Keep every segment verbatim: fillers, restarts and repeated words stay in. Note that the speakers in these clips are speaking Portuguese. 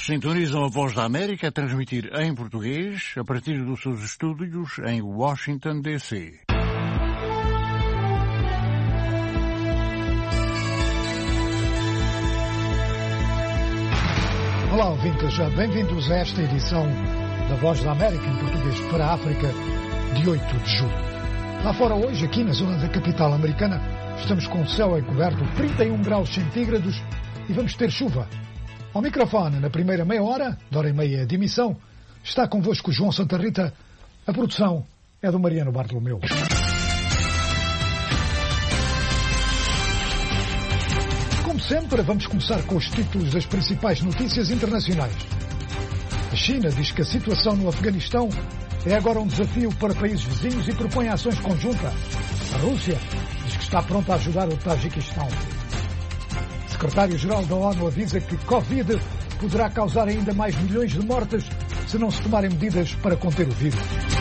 Sintonizam a Voz da América a transmitir em português a partir dos seus estúdios em Washington, D C Olá, ouvintes, bem-vindos a esta edição da Voz da América em português para a África de oito de julho. Lá fora hoje, aqui na zona da capital americana, estamos com o céu encoberto, trinta e um graus centígrados e vamos ter chuva. Ao microfone, na primeira meia hora, de hora e meia de emissão, está convosco João Santa Rita. A produção é do Mariano Bartolomeu. Como sempre, vamos começar com os títulos das principais notícias internacionais. A China diz que a situação no Afeganistão é agora um desafio para países vizinhos e propõe ações conjuntas. A Rússia diz que está pronta a ajudar o Tajiquistão. O secretário-geral da ONU avisa que Covid poderá causar ainda mais milhões de mortes se não se tomarem medidas para conter o vírus.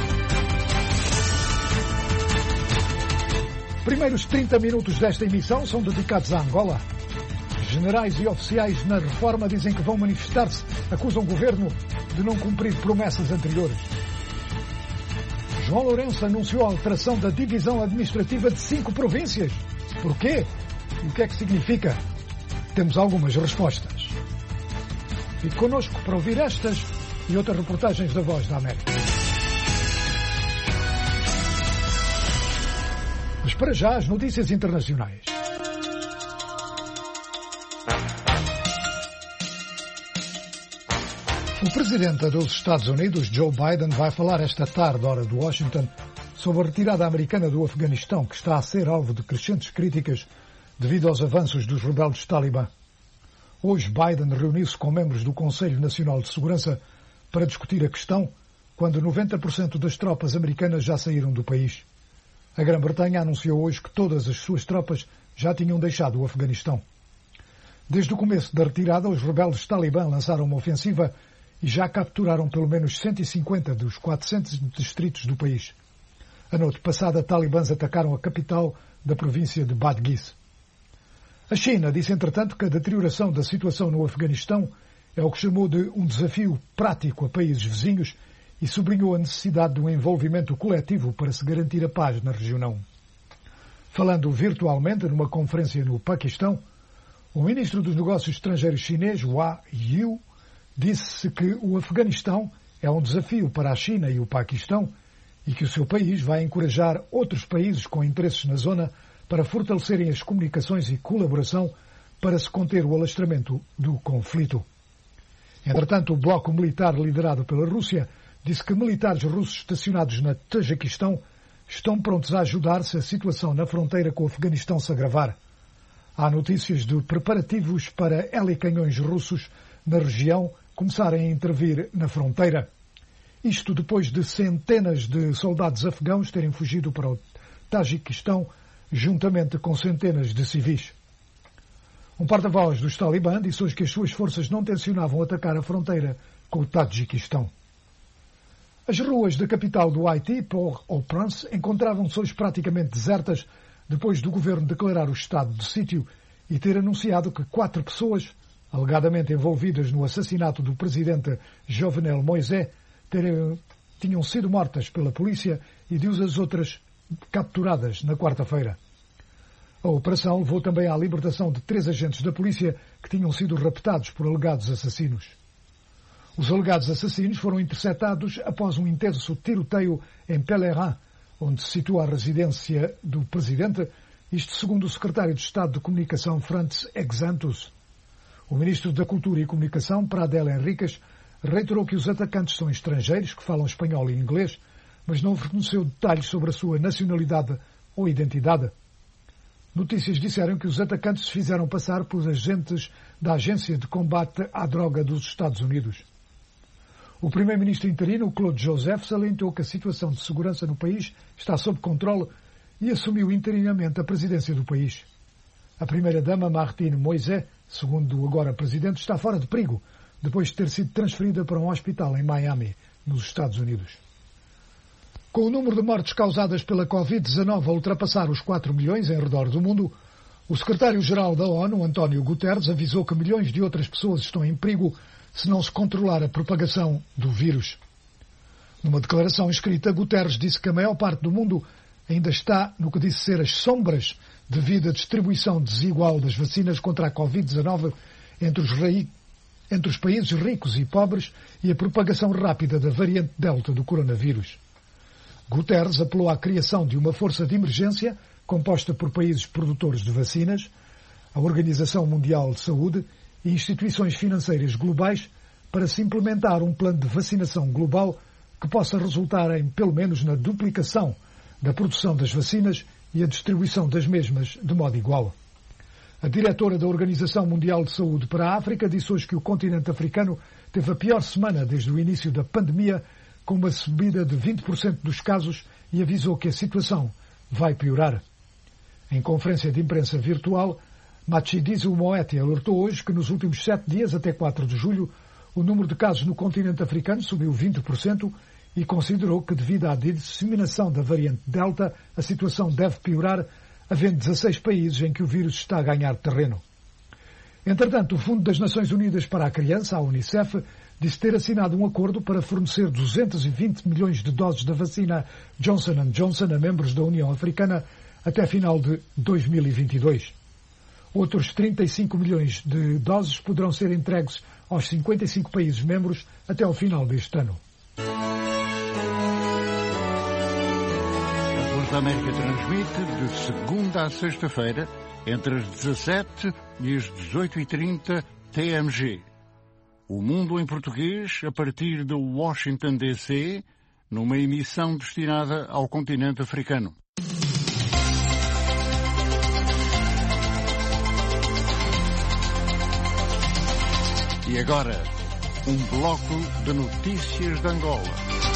Primeiros trinta minutos desta emissão são dedicados a Angola. Generais e oficiais na reforma dizem que vão manifestar-se, acusam o governo de não cumprir promessas anteriores. João Lourenço anunciou a alteração da divisão administrativa de cinco províncias. Porquê? E o que é que significa? Temos algumas respostas. Fique connosco para ouvir estas e outras reportagens da Voz da América. Mas para já, as notícias internacionais. O presidente dos Estados Unidos, Joe Biden, vai falar esta tarde, hora de Washington, sobre a retirada americana do Afeganistão, que está a ser alvo de crescentes críticas devido aos avanços dos rebeldes Talibã. Hoje, Biden reuniu-se com membros do Conselho Nacional de Segurança para discutir a questão, quando noventa por cento das tropas americanas já saíram do país. A Grã-Bretanha anunciou hoje que todas as suas tropas já tinham deixado o Afeganistão. Desde o começo da retirada, os rebeldes Talibã lançaram uma ofensiva e já capturaram pelo menos cento e cinquenta dos quatrocentos distritos do país. A noite passada, talibãs atacaram a capital da província de Badghis. A China disse, entretanto, que a deterioração da situação no Afeganistão é o que chamou de um desafio prático a países vizinhos e sublinhou a necessidade de um envolvimento coletivo para se garantir a paz na região. Falando virtualmente numa conferência no Paquistão, o ministro dos Negócios Estrangeiros chinês, Hua Yu, disse que o Afeganistão é um desafio para a China e o Paquistão e que o seu país vai encorajar outros países com interesses na zona para fortalecerem as comunicações e colaboração para se conter o alastramento do conflito. Entretanto, o bloco militar liderado pela Rússia disse que militares russos estacionados na Tajiquistão estão prontos a ajudar se a situação na fronteira com o Afeganistão se agravar. Há notícias de preparativos para helicanhões russos na região começarem a intervir na fronteira. Isto depois de centenas de soldados afegãos terem fugido para o Tajiquistão, juntamente com centenas de civis. Um porta-voz dos Talibã disse hoje que as suas forças não tencionavam atacar a fronteira com o Tajiquistão. As ruas da capital do Haiti, Port-au-Prince, encontravam-se hoje praticamente desertas depois do governo declarar o estado de sítio e ter anunciado que quatro pessoas, alegadamente envolvidas no assassinato do presidente Jovenel Moïse, terem, tinham sido mortas pela polícia e de as outras capturadas na quarta-feira. A operação levou também à libertação de três agentes da polícia que tinham sido raptados por alegados assassinos. Os alegados assassinos foram interceptados após um intenso tiroteio em Pelerin, onde se situa a residência do presidente, isto segundo o secretário de Estado de Comunicação Frantz Exantus. O ministro da Cultura e Comunicação, Pradel Henriques, reiterou que os atacantes são estrangeiros que falam espanhol e inglês, mas não forneceu detalhes sobre a sua nacionalidade ou identidade. Notícias disseram que os atacantes se fizeram passar por agentes da Agência de Combate à Droga dos Estados Unidos. O primeiro-ministro interino, Claude Joseph, salientou que a situação de segurança no país está sob controle e assumiu interinamente a presidência do país. A primeira-dama, Martine Moïse, segundo o agora presidente, está fora de perigo, depois de ter sido transferida para um hospital em Miami, nos Estados Unidos. Com o número de mortes causadas pela covid dezanove a ultrapassar os quatro milhões em redor do mundo, o secretário-geral da ONU, António Guterres, avisou que milhões de outras pessoas estão em perigo se não se controlar a propagação do vírus. Numa declaração escrita, Guterres disse que a maior parte do mundo ainda está no que disse ser as sombras devido à distribuição desigual das vacinas contra a covid dezenove entre os, rei... entre os países ricos e pobres e a propagação rápida da variante Delta do coronavírus. Guterres apelou à criação de uma força de emergência composta por países produtores de vacinas, a Organização Mundial de Saúde e instituições financeiras globais para se implementar um plano de vacinação global que possa resultar em, pelo menos, na duplicação da produção das vacinas e a distribuição das mesmas de modo igual. A diretora da Organização Mundial de Saúde para a África disse hoje que o continente africano teve a pior semana desde o início da pandemia, com uma subida de vinte por cento dos casos, e avisou que a situação vai piorar. Em conferência de imprensa virtual, Matshidiso Moeti alertou hoje que nos últimos sete dias, até quatro de julho, o número de casos no continente africano subiu vinte por cento e considerou que, devido à disseminação da variante Delta, a situação deve piorar, havendo dezasseis países em que o vírus está a ganhar terreno. Entretanto, o Fundo das Nações Unidas para a Criança, a Unicef, disse ter assinado um acordo para fornecer duzentos e vinte milhões de doses da vacina Johnson and Johnson a membros da União Africana até final de dois mil e vinte e dois. Outros trinta e cinco milhões de doses poderão ser entregues aos cinquenta e cinco países membros até ao final deste ano. A Voz da América transmite de segunda a sexta-feira, entre as dezassete e as dezoito e trinta T M G. O Mundo em Português, a partir de Washington, D C, numa emissão destinada ao continente africano. E agora, um bloco de notícias de Angola.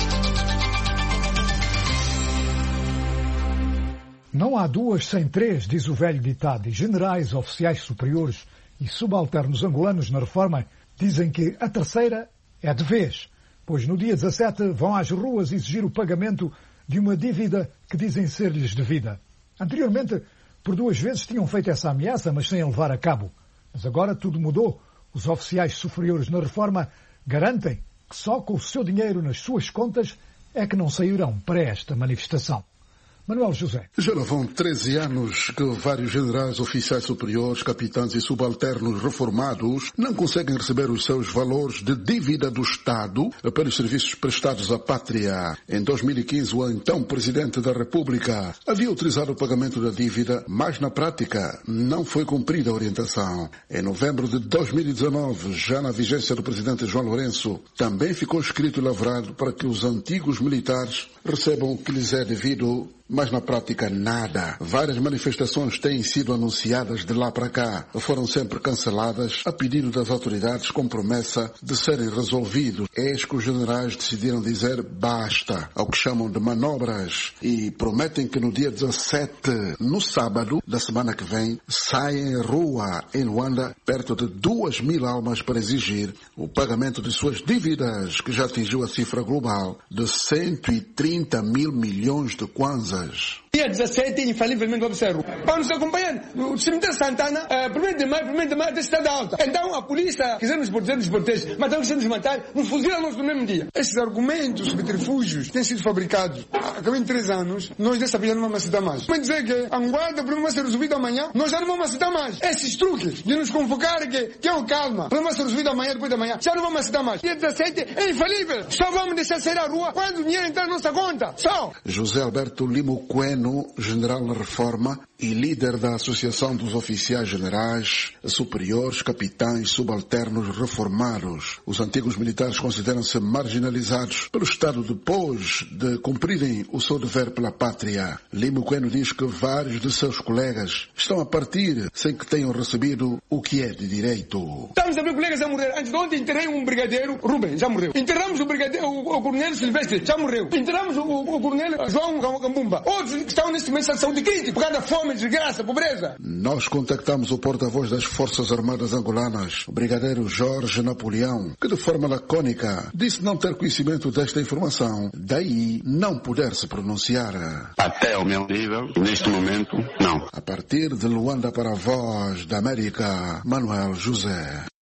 Não há duas sem três, diz o velho ditado, e generais, oficiais superiores e subalternos angolanos na reforma dizem que a terceira é de vez, pois no dia dezassete vão às ruas exigir o pagamento de uma dívida que dizem ser-lhes devida. Anteriormente, por duas vezes tinham feito essa ameaça, mas sem a levar a cabo. Mas agora tudo mudou. Os oficiais superiores na reforma garantem que só com o seu dinheiro nas suas contas é que não sairão para esta manifestação. Manuel José. Já lá vão treze anos que vários generais, oficiais superiores, capitães e subalternos reformados não conseguem receber os seus valores de dívida do Estado pelos serviços prestados à pátria. Em dois mil e quinze, o então Presidente da República havia utilizado o pagamento da dívida, mas na prática não foi cumprida a orientação. Em novembro de dois mil e dezenove, já na vigência do Presidente João Lourenço, também ficou escrito e lavrado para que os antigos militares recebam o que lhes é devido, mas na prática nada. Várias manifestações têm sido anunciadas de lá para cá. Foram sempre canceladas a pedido das autoridades com promessa de serem resolvidos. Eis que os generais decidiram dizer basta ao que chamam de manobras e prometem que no dia dezassete, no sábado da semana que vem, saem em rua em Luanda perto de duas mil almas para exigir o pagamento de suas dívidas, que já atingiu a cifra global de cento e trinta mil milhões de kwanzas. Dia dezassete, infalivelmente, observo. Para nos acompanhar, o cemitério Santana, primeiro de maio, primeiro de maio, da cidade alta. Então a polícia, quiser nos proteger, nos protege, mas não quiser nos matar, nos fuzilam-nos no mesmo dia. Esses argumentos, subterfúgios, têm sido fabricados. Acabei em três anos, nós dessa vez já não vamos aceitar mais. Mas dizer que a Angola, o problema vai ser resolvido amanhã, nós já não vamos aceitar mais. Esses truques de nos convocar que, que é o calma, o problema vai ser resolvido amanhã, depois da manhã, já não vamos aceitar mais. Dia dezassete é infalível. Só vamos deixar sair à rua quando o dinheiro entrar na nossa conta. Só. José Alberto Limo Queno, general na reforma e líder da Associação dos Oficiais Generais, Superiores, Capitães, Subalternos Reformados. Os antigos militares consideram-se marginalizados pelo Estado depois de cumprirem o seu dever pela pátria. Limo Queno diz que vários de seus colegas estão a partir sem que tenham recebido o que é de direito. Estamos a ver colegas a morrer. Antes de ontem enterrei um brigadeiro, Rubem, já morreu. Enterramos o brigadeiro, o, o coronel Silvestre, já morreu. Enterramos o, o, o coronel João Cambumba. Outros que estão neste momento de saúde crítica, por causa da fome, desgraça, pobreza. Nós contactamos o porta-voz das Forças Armadas Angolanas, o brigadeiro Jorge Napoleão, que de forma lacônica disse não ter conhecimento desta informação, daí não poder se pronunciar. Até ao meu nível, neste momento, não. A partir de Luanda para a Voz da América, Manuel José.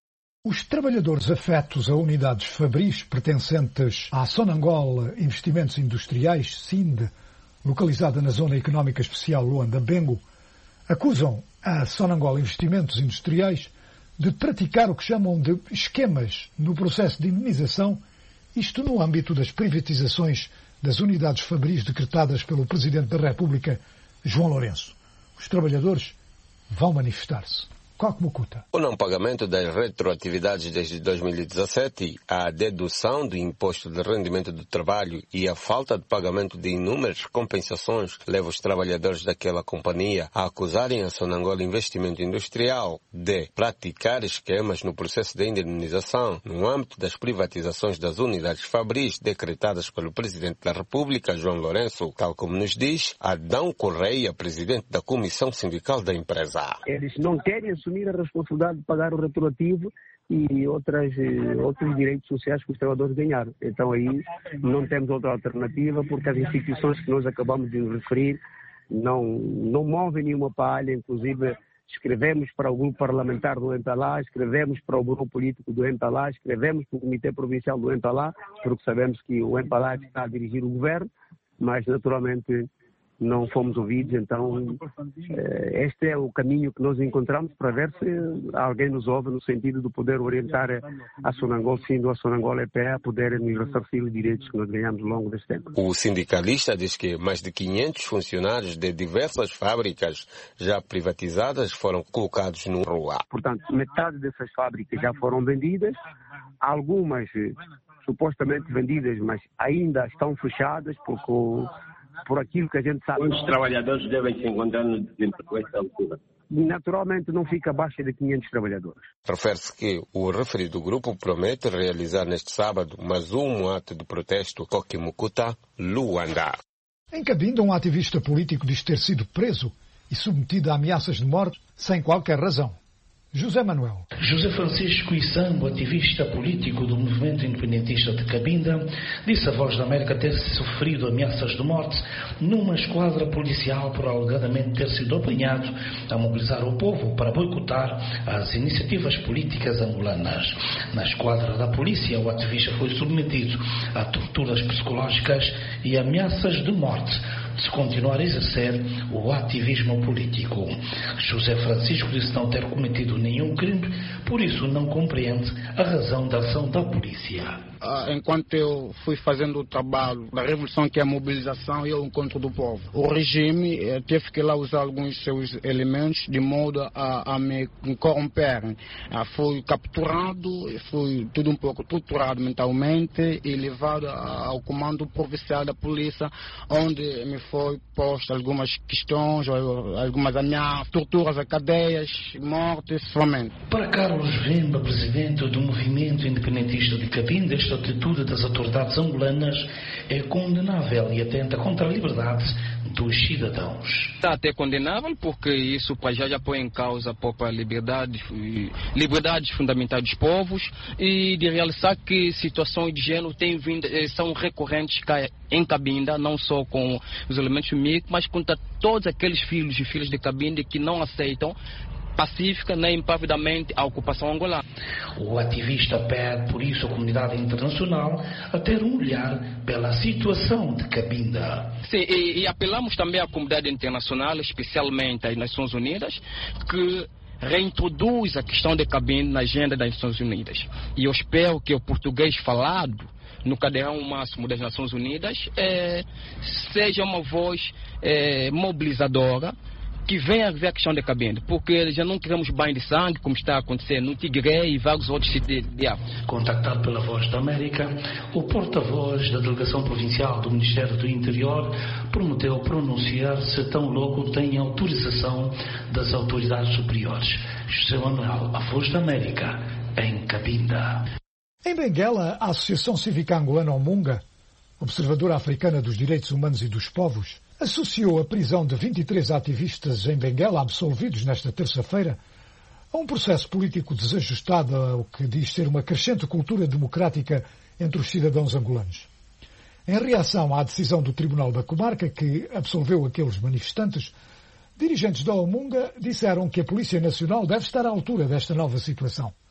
Os trabalhadores afetos a unidades fabris pertencentes à Sonangol Investimentos Industriais, S I N D, localizada na Zona Económica Especial Luanda-Bengo, acusam a Sonangol Investimentos Industriais de praticar o que chamam de esquemas no processo de indemnização, isto no âmbito das privatizações das unidades fabris decretadas pelo Presidente da República, João Lourenço. Os trabalhadores vão manifestar-se. O não pagamento das retroatividades desde dois mil e dezassete, a dedução do imposto de rendimento do trabalho e a falta de pagamento de inúmeras compensações leva os trabalhadores daquela companhia a acusarem a Sonangol Investimento Industrial de praticar esquemas no processo de indemnização no âmbito das privatizações das unidades fabris decretadas pelo Presidente da República, João Lourenço, tal como nos diz Adão Correia, presidente da Comissão Sindical da empresa. Eles não querem assumir a responsabilidade de pagar o retroativo e outras, outros direitos sociais que os trabalhadores ganharam. Então aí não temos outra alternativa, porque as instituições que nós acabamos de referir não, não movem nenhuma palha. Inclusive escrevemos para o grupo parlamentar do Empalá, escrevemos para o grupo político do Empalá, escrevemos para o Comitê Provincial do Empalá, porque sabemos que o Empalá está a dirigir o governo, mas naturalmente não fomos ouvidos. Então este é o caminho que nós encontramos para ver se alguém nos ouve no sentido de poder orientar a Sonangol, sendo a Sonangol E P E, a poder nos ressarcir os direitos que nós ganhamos ao longo deste tempo. O sindicalista diz que mais de quinhentos funcionários de diversas fábricas já privatizadas foram colocados no rua. Portanto, metade dessas fábricas já foram vendidas, algumas supostamente vendidas, mas ainda estão fechadas porque o por aquilo que a gente sabe. Quantos trabalhadores devem se encontrar no desemprego a esta altura? Naturalmente não fica abaixo de quinhentos trabalhadores. Refere-se que o referido grupo promete realizar neste sábado mais um ato de protesto Kokimukuta, Luanda. Em Cabinda, um ativista político diz ter sido preso e submetido a ameaças de morte sem qualquer razão. José Manuel. José Francisco Issambo, ativista político do movimento independentista de Cabinda, disse à Voz da América ter sofrido ameaças de morte numa esquadra policial por alegadamente ter sido apanhado a mobilizar o povo para boicotar as iniciativas políticas angolanas. Na esquadra da polícia, o ativista foi submetido a torturas psicológicas e ameaças de morte se continuar a exercer o ativismo político. José Francisco disse não ter cometido nenhum crime, por isso não compreende a razão da ação da polícia. Enquanto eu fui fazendo o trabalho da revolução, que é a mobilização e o encontro do povo, o regime eh, teve que lá usar alguns seus elementos de modo a, a me corromper. Ah, fui capturado, fui tudo um pouco torturado mentalmente e levado ao comando provincial da polícia, onde me foi posto algumas questões, algumas ameaças, torturas a cadeias, mortes, somente. Para Carlos Vemba, presidente do movimento independentista de Cabinda, esta atitude das autoridades angolanas é condenável e atenta contra a liberdade dos cidadãos. Está até condenável porque isso já, já põe em causa a própria liberdade, liberdades fundamentais dos povos, e de realçar que situações de género têm vindo, são recorrentes em Cabinda, não só com os elementos M I C, mas contra todos aqueles filhos e filhas de Cabinda que não aceitam pacífica nem impavidamente a ocupação angolana. O ativista pede, por isso, a comunidade internacional a ter um olhar pela situação de Cabinda. Sim, e, e apelamos também à comunidade internacional, especialmente às Nações Unidas, que reintroduz a questão de Cabinda na agenda das Nações Unidas. E eu espero que o português falado no cadeirão máximo das Nações Unidas é, seja uma voz é, mobilizadora, que venha a ver a questão de Cabinda, porque já não queremos banho de sangue, como está acontecendo no Tigre e vários outros sítios de, de África. Contactado pela Voz da América, o porta-voz da Delegação Provincial do Ministério do Interior prometeu pronunciar-se tão logo tem autorização das autoridades superiores. José Manuel, a Voz da América, em Cabinda. Em Benguela, a Associação Cívica Angolana Omunga, observadora africana dos direitos humanos e dos povos, associou a prisão de vinte e três ativistas em Benguela, absolvidos nesta terça-feira, a um processo político desajustado ao que diz ser uma crescente cultura democrática entre os cidadãos angolanos. Em reação à decisão do Tribunal da Comarca, que absolveu aqueles manifestantes, dirigentes da Omunga disseram que a Polícia Nacional deve estar à altura desta nova situação.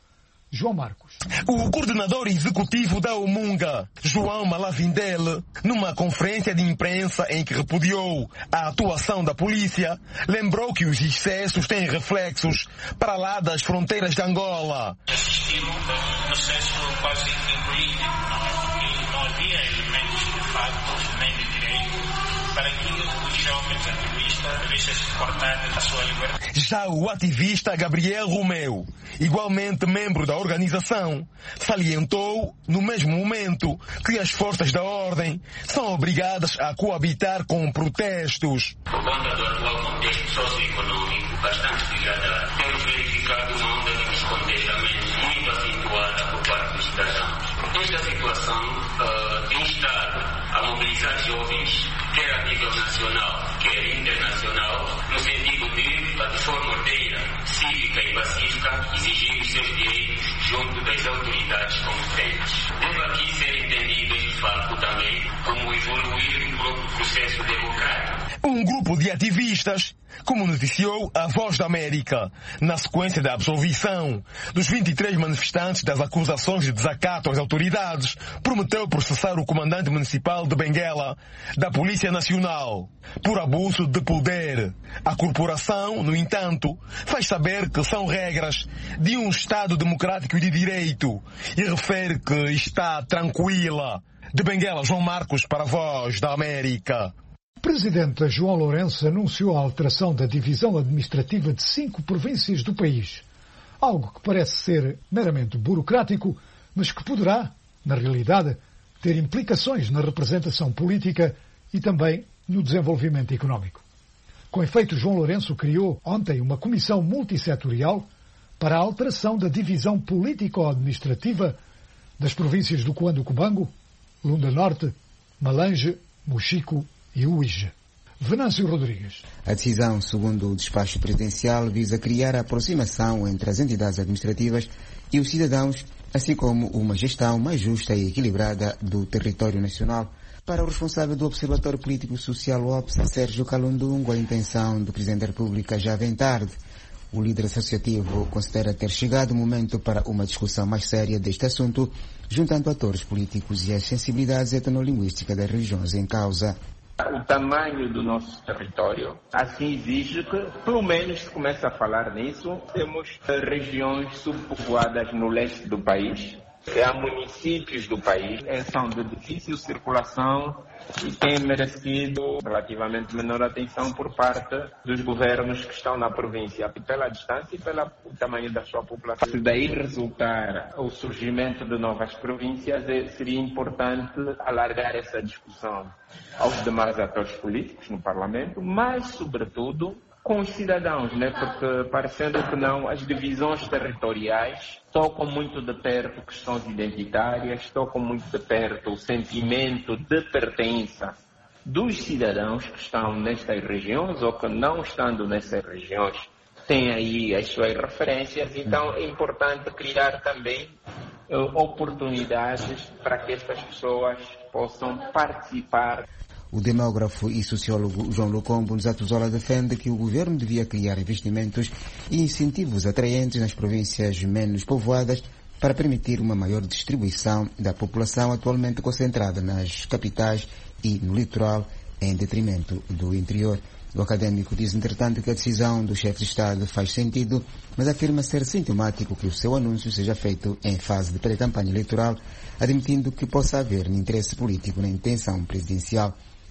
João Marcos. O coordenador executivo da Umunga, João Malavindele, numa conferência de imprensa em que repudiou a atuação da polícia, lembrou que os excessos têm reflexos para lá das fronteiras de Angola. Assistimos a um processo quase que político, não, e não havia elementos de facto nem de direito para que os jovens ativistas devessem se cortar da sua liberdade. Já o ativista Gabriel Romeu, igualmente membro da organização, salientou, no mesmo momento, que as forças da ordem são obrigadas a coabitar com protestos. Por conta do atual contexto socioeconômico bastante degradado, temos verificado uma onda de descontentamento muito acentuada por parte dos cidadãos. Esta situação uh, tem estado a mobilizar jovens, quer a nível nacional, quer internacional, no sentido de, de forma ordeira, cívica e pacífica, exigir os seus direitos junto das autoridades competentes. Deve aqui ser entendido este facto também como evoluir o próprio processo democrático. Um grupo de ativistas, como noticiou a Voz da América, na sequência da absolvição dos vinte e três manifestantes das acusações de desacato às autoridades, prometeu processar o comandante municipal de Benguela, da Polícia Nacional, por abuso de poder. A corporação, no entanto, faz saber que são regras de um Estado democrático e de direito e refere que está tranquila. De Benguela, João Marcos para a Voz da América. O presidente João Lourenço anunciou a alteração da divisão administrativa de cinco províncias do país. Algo que parece ser meramente burocrático, mas que poderá, na realidade, ter implicações na representação política e também no desenvolvimento económico. Com efeito, João Lourenço criou ontem uma comissão multissetorial para a alteração da divisão político-administrativa das províncias do Cuando-Cubango, Lunda Norte, Malange, Mochico e Uíge. Venâncio Rodrigues. A decisão, segundo o despacho presidencial, visa criar a aproximação entre as entidades administrativas e os cidadãos, assim como uma gestão mais justa e equilibrada do território nacional. Para o responsável do Observatório Político Social O P S, Sérgio Calundungo, a intenção do Presidente da República já vem tarde. O líder associativo considera ter chegado o momento para uma discussão mais séria deste assunto, juntando atores políticos e as sensibilidades etnolinguísticas das regiões em causa. O tamanho do nosso território assim exige que, pelo menos, se comece a falar nisso. Temos regiões subpovoadas no leste do país, há municípios do país que são de difícil circulação e têm merecido relativamente menor atenção por parte dos governos que estão na província, pela distância e pelo tamanho da sua população. Se daí resultar o surgimento de novas províncias, seria importante alargar essa discussão aos demais atores políticos no Parlamento, mas, sobretudo, com os cidadãos, né? Porque, parecendo que não, as divisões territoriais tocam muito de perto questões identitárias, tocam muito de perto o sentimento de pertença dos cidadãos que estão nestas regiões ou que, não estando nessas regiões, têm aí as suas referências. Então, é importante criar também uh, oportunidades para que estas pessoas possam participar. O demógrafo e sociólogo João Locombo nos Atuzola defende que o governo devia criar investimentos e incentivos atraentes nas províncias menos povoadas para permitir uma maior distribuição da população atualmente concentrada nas capitais e no litoral, em detrimento do interior. O académico diz, entretanto, que a decisão do chefe de Estado faz sentido, mas afirma ser sintomático que o seu anúncio seja feito em fase de pré-campanha eleitoral, admitindo que possa haver interesse político na intenção presidencial.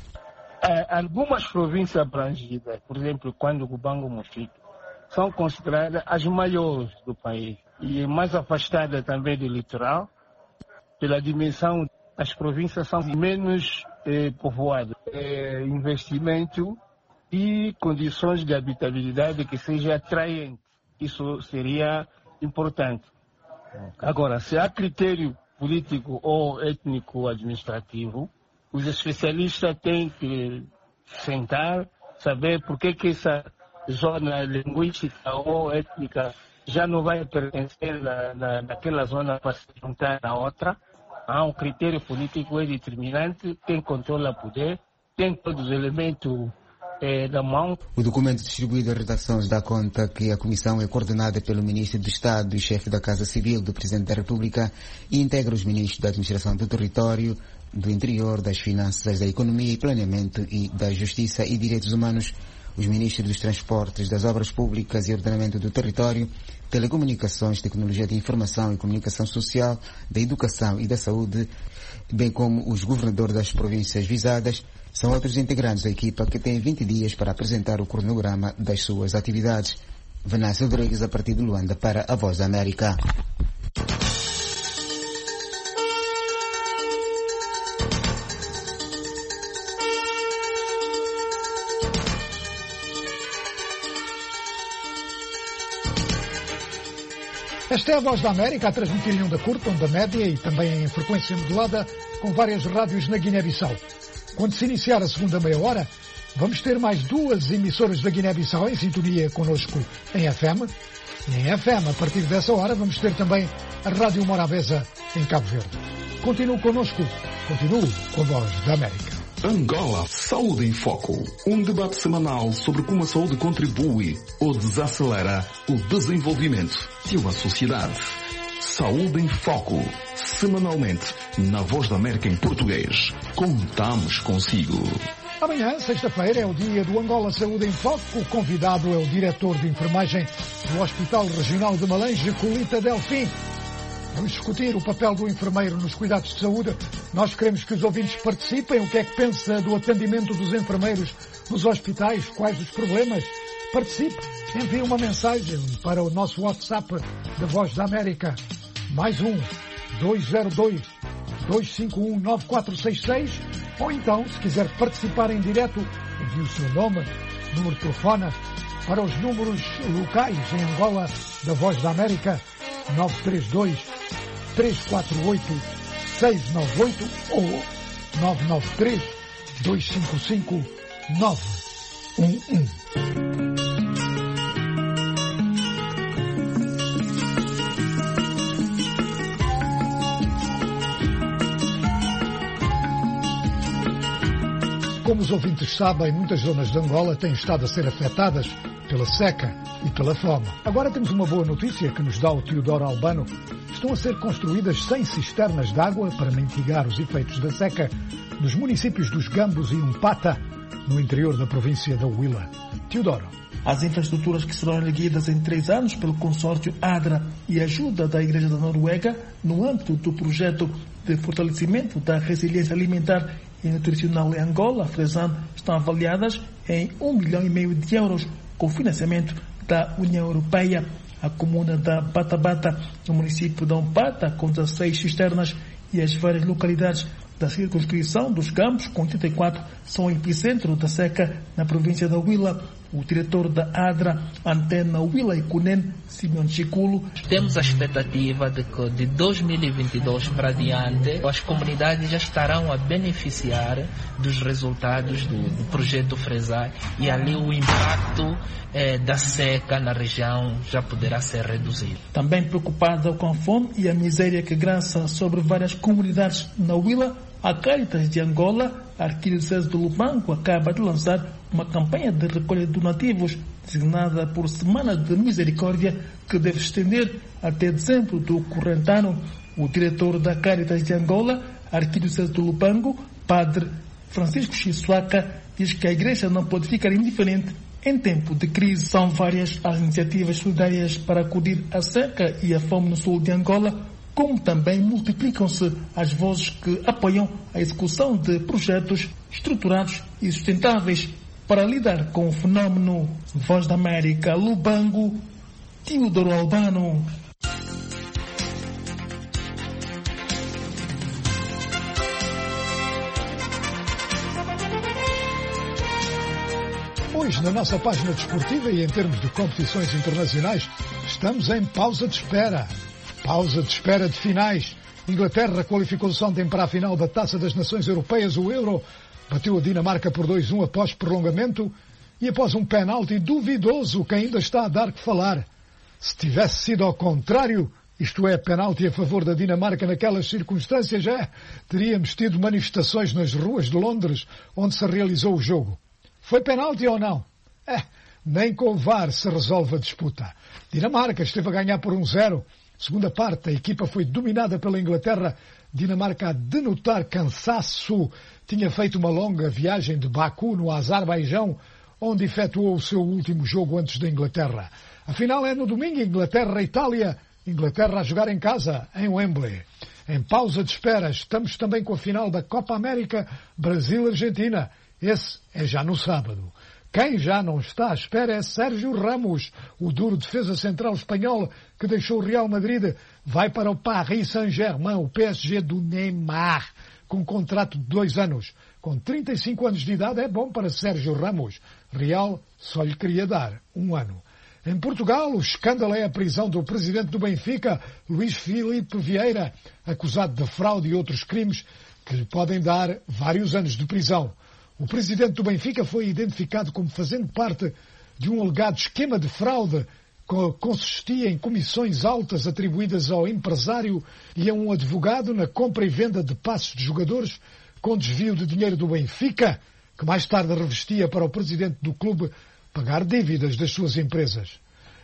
Algumas províncias abrangidas, por exemplo, quando Cubango e Mochico, são consideradas as maiores do país e mais afastadas também do litoral. Pela dimensão, as províncias são menos eh, povoadas. Eh, investimento e condições de habitabilidade que seja atraente. Isso seria importante. Agora, se há critério político ou étnico administrativo, os especialistas têm que sentar, saber por que que essa zona linguística ou étnica já não vai pertencer na, na, naquela zona para se juntar na outra. Há um critério político é determinante, quem controla o poder, tem todos os elementos é, da mão. O documento distribuído às redações dá conta que a comissão é coordenada pelo Ministro do Estado e chefe da Casa Civil do Presidente da República e integra os ministros da Administração do Território, do Interior, das Finanças, da Economia e Planeamento e da Justiça e Direitos Humanos, os ministros dos Transportes, das Obras Públicas e Ordenamento do Território, Telecomunicações, Tecnologia de Informação e Comunicação Social, da Educação e da Saúde, bem como os governadores das províncias visadas, são outros integrantes da equipa que têm vinte dias para apresentar o cronograma das suas atividades. Venâncio Rodrigues, a partir de Luanda, para a Voz da América. Esta é a Voz da América a transmitir em onda curta, onda média e também em frequência modulada com várias rádios na Guiné-Bissau. Quando se iniciar a segunda meia hora, vamos ter mais duas emissoras da Guiné-Bissau em sintonia connosco em F M. E em F M, a partir dessa hora, vamos ter também a Rádio Morabeza em Cabo Verde. Continue connosco, continue com a Voz da América. Angola Saúde em Foco, um debate semanal sobre como a saúde contribui ou desacelera o desenvolvimento de uma sociedade. Saúde em Foco, semanalmente, na Voz da América em português. Contamos consigo. Amanhã, sexta-feira, é o dia do Angola Saúde em Foco. O convidado é o diretor de enfermagem do Hospital Regional de Malange, Colita Delfim. Vamos discutir o papel do enfermeiro nos cuidados de saúde. Nós queremos que os ouvintes participem. O que é que pensa do atendimento dos enfermeiros nos hospitais? Quais os problemas? Participe. Envie uma mensagem para o nosso WhatsApp da Voz da América. Mais um, dois zero dois, dois cinco um, nove quatro seis seis. Ou então, se quiser participar em direto, envie o seu nome, número de telefone, para os números locais em Angola da Voz da América, nove três dois, três quatro oito, seis nove oito ou nove nove três, dois cinco cinco, nove um um. Como os ouvintes sabem, muitas zonas de Angola têm estado a ser afetadas pela seca e pela fome. Agora temos uma boa notícia que nos dá o Teodoro Albano. Estão a ser construídas cem cisternas de água para mitigar os efeitos da seca nos municípios dos Gambos e Umpata, no interior da província da Huila. Teodoro. As infraestruturas que serão erguidas em três anos pelo consórcio ADRA e ajuda da Igreja da Noruega no âmbito do projeto de fortalecimento da resiliência alimentar e nutricional em Angola, Fresan, estão avaliadas em um milhão e meio de euros com financiamento da União Europeia. A comuna da Batabata, no município de Umpata, com dezesseis cisternas, e as várias localidades da circunscrição dos Gambos, com trinta e quatro, são o epicentro da seca na província da Huila. O diretor da ADRA, Antena Huila e Cunen, Simeon Chiculo. Temos a expectativa de que de dois mil e vinte e dois para diante as comunidades já estarão a beneficiar dos resultados do, do projeto Fresai e ali o impacto eh, da seca na região já poderá ser reduzido. Também preocupada com a fome e a miséria que graça sobre várias comunidades na Huila, a Caritas de Angola, a Arquidiocese do Lubango, acaba de lançar uma campanha de recolha de donativos designada por Semana de Misericórdia que deve estender até dezembro do corrente ano. O diretor da Caritas de Angola, a Arquidiocese do Lubango, Padre Francisco Xisuaca, diz que a Igreja não pode ficar indiferente em tempo de crise. São várias as iniciativas solidárias para acudir à seca e à fome no sul de Angola, como também multiplicam-se as vozes que apoiam a execução de projetos estruturados e sustentáveis para lidar com o fenómeno. Voz da América, Lubango, Teodoro Albano. Hoje, na nossa página desportiva e em termos de competições internacionais, estamos em pausa de espera. Pausa de espera de finais. Inglaterra qualificou-se ontem para a final da Taça das Nações Europeias, o Euro. Bateu a Dinamarca por dois a um após prolongamento e após um penalti duvidoso que ainda está a dar que falar. Se tivesse sido ao contrário, isto é, penalti a favor da Dinamarca naquelas circunstâncias, já teríamos tido manifestações nas ruas de Londres, onde se realizou o jogo. Foi penalti ou não? É, nem com o V A R se resolve a disputa. Dinamarca esteve a ganhar por um zero. Segunda parte, a equipa foi dominada pela Inglaterra. Dinamarca a denotar cansaço. Tinha feito uma longa viagem de Baku, no Azerbaijão, onde efetuou o seu último jogo antes da Inglaterra. A final é no domingo, Inglaterra-Itália. Inglaterra a jogar em casa, em Wembley. Em pausa de espera, estamos também com a final da Copa América, Brasil-Argentina. Esse é já no sábado. Quem já não está à espera é Sérgio Ramos, o duro defesa central espanhol que deixou o Real Madrid. Vai para o Paris Saint-Germain, o P S G do Neymar, com um contrato de dois anos. Com trinta e cinco anos de idade é bom para Sérgio Ramos. Real só lhe queria dar um ano. Em Portugal, o escândalo é a prisão do presidente do Benfica, Luís Filipe Vieira, acusado de fraude e outros crimes que lhe podem dar vários anos de prisão. O presidente do Benfica foi identificado como fazendo parte de um alegado esquema de fraude que consistia em comissões altas atribuídas ao empresário e a um advogado na compra e venda de passos de jogadores com desvio de dinheiro do Benfica, que mais tarde revestia para o presidente do clube pagar dívidas das suas empresas.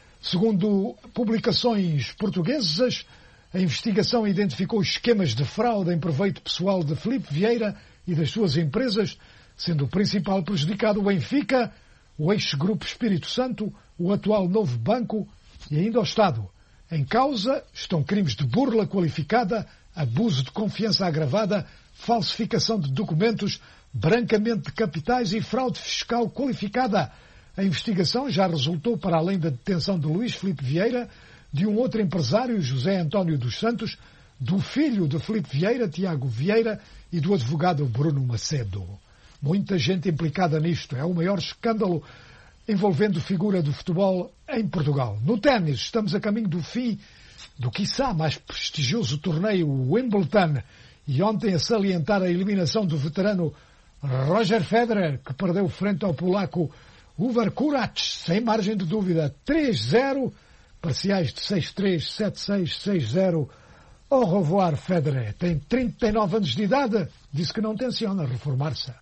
Segundo publicações portuguesas, a investigação identificou esquemas de fraude em proveito pessoal de Filipe Vieira e das suas empresas, sendo o principal prejudicado o Benfica, o ex-Grupo Espírito Santo, o atual Novo Banco e ainda o Estado. Em causa estão crimes de burla qualificada, abuso de confiança agravada, falsificação de documentos, branqueamento de capitais e fraude fiscal qualificada. A investigação já resultou, para além da detenção de Luís Filipe Vieira, de um outro empresário, José António dos Santos, do filho de Filipe Vieira, Tiago Vieira, e do advogado Bruno Macedo. Muita gente implicada nisto. É o maior escândalo envolvendo figura do futebol em Portugal. No ténis, estamos a caminho do fim do quiçá mais prestigioso torneio, o Wimbledon, e ontem a salientar a eliminação do veterano Roger Federer, que perdeu frente ao polaco Hubert Hurkacz, sem margem de dúvida, três zero, parciais de seis três, sete seis, seis zero. Au revoir, Federer. Tem trinta e nove anos de idade, disse que não tenciona reformar-se.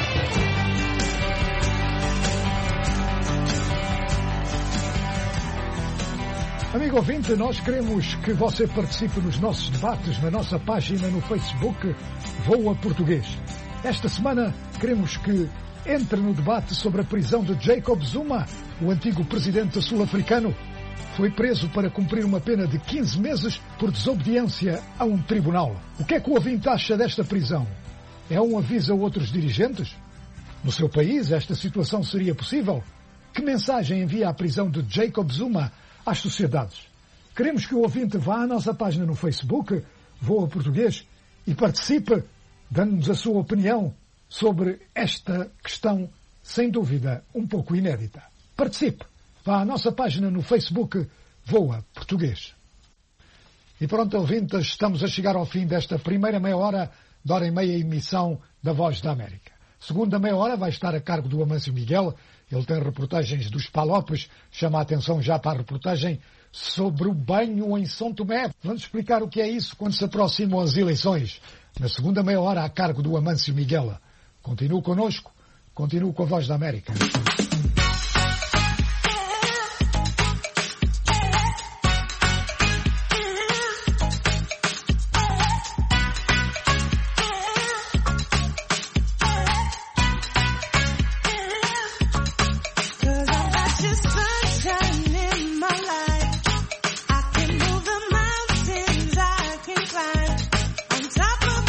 Amigo ouvinte, nós queremos que você participe nos nossos debates na nossa página no Facebook Voa Português. Esta semana queremos que entre no debate sobre a prisão de Jacob Zuma, o antigo presidente sul-africano. Foi preso para cumprir uma pena de quinze meses por desobediência a um tribunal. O que é que o ouvinte acha desta prisão? É um aviso a outros dirigentes? No seu país esta situação seria possível? Que mensagem envia a prisão de Jacob Zuma às sociedades? Queremos que o ouvinte vá à nossa página no Facebook, Voa Português, e participe, dando-nos a sua opinião sobre esta questão, sem dúvida, um pouco inédita. Participe. Vá à nossa página no Facebook, Voa Português. E pronto, ouvintes, estamos a chegar ao fim desta primeira meia hora, de hora e meia emissão da Voz da América. Segunda meia hora vai estar a cargo do Amâncio Miguel. Ele tem reportagens dos Palopes. Chama a atenção já para a reportagem sobre o banho em São Tomé. Vamos explicar o que é isso quando se aproximam as eleições. Na segunda meia hora, a cargo do Amâncio Miguel. Continue connosco, continue com a Voz da América.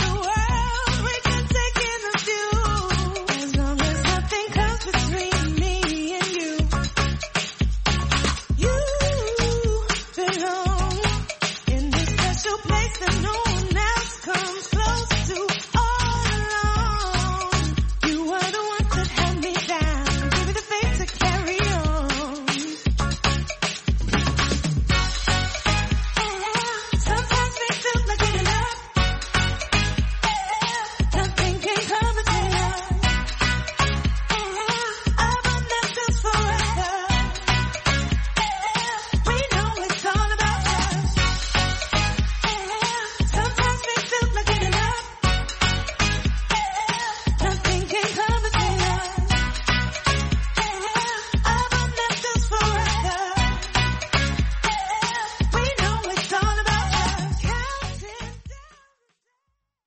Between me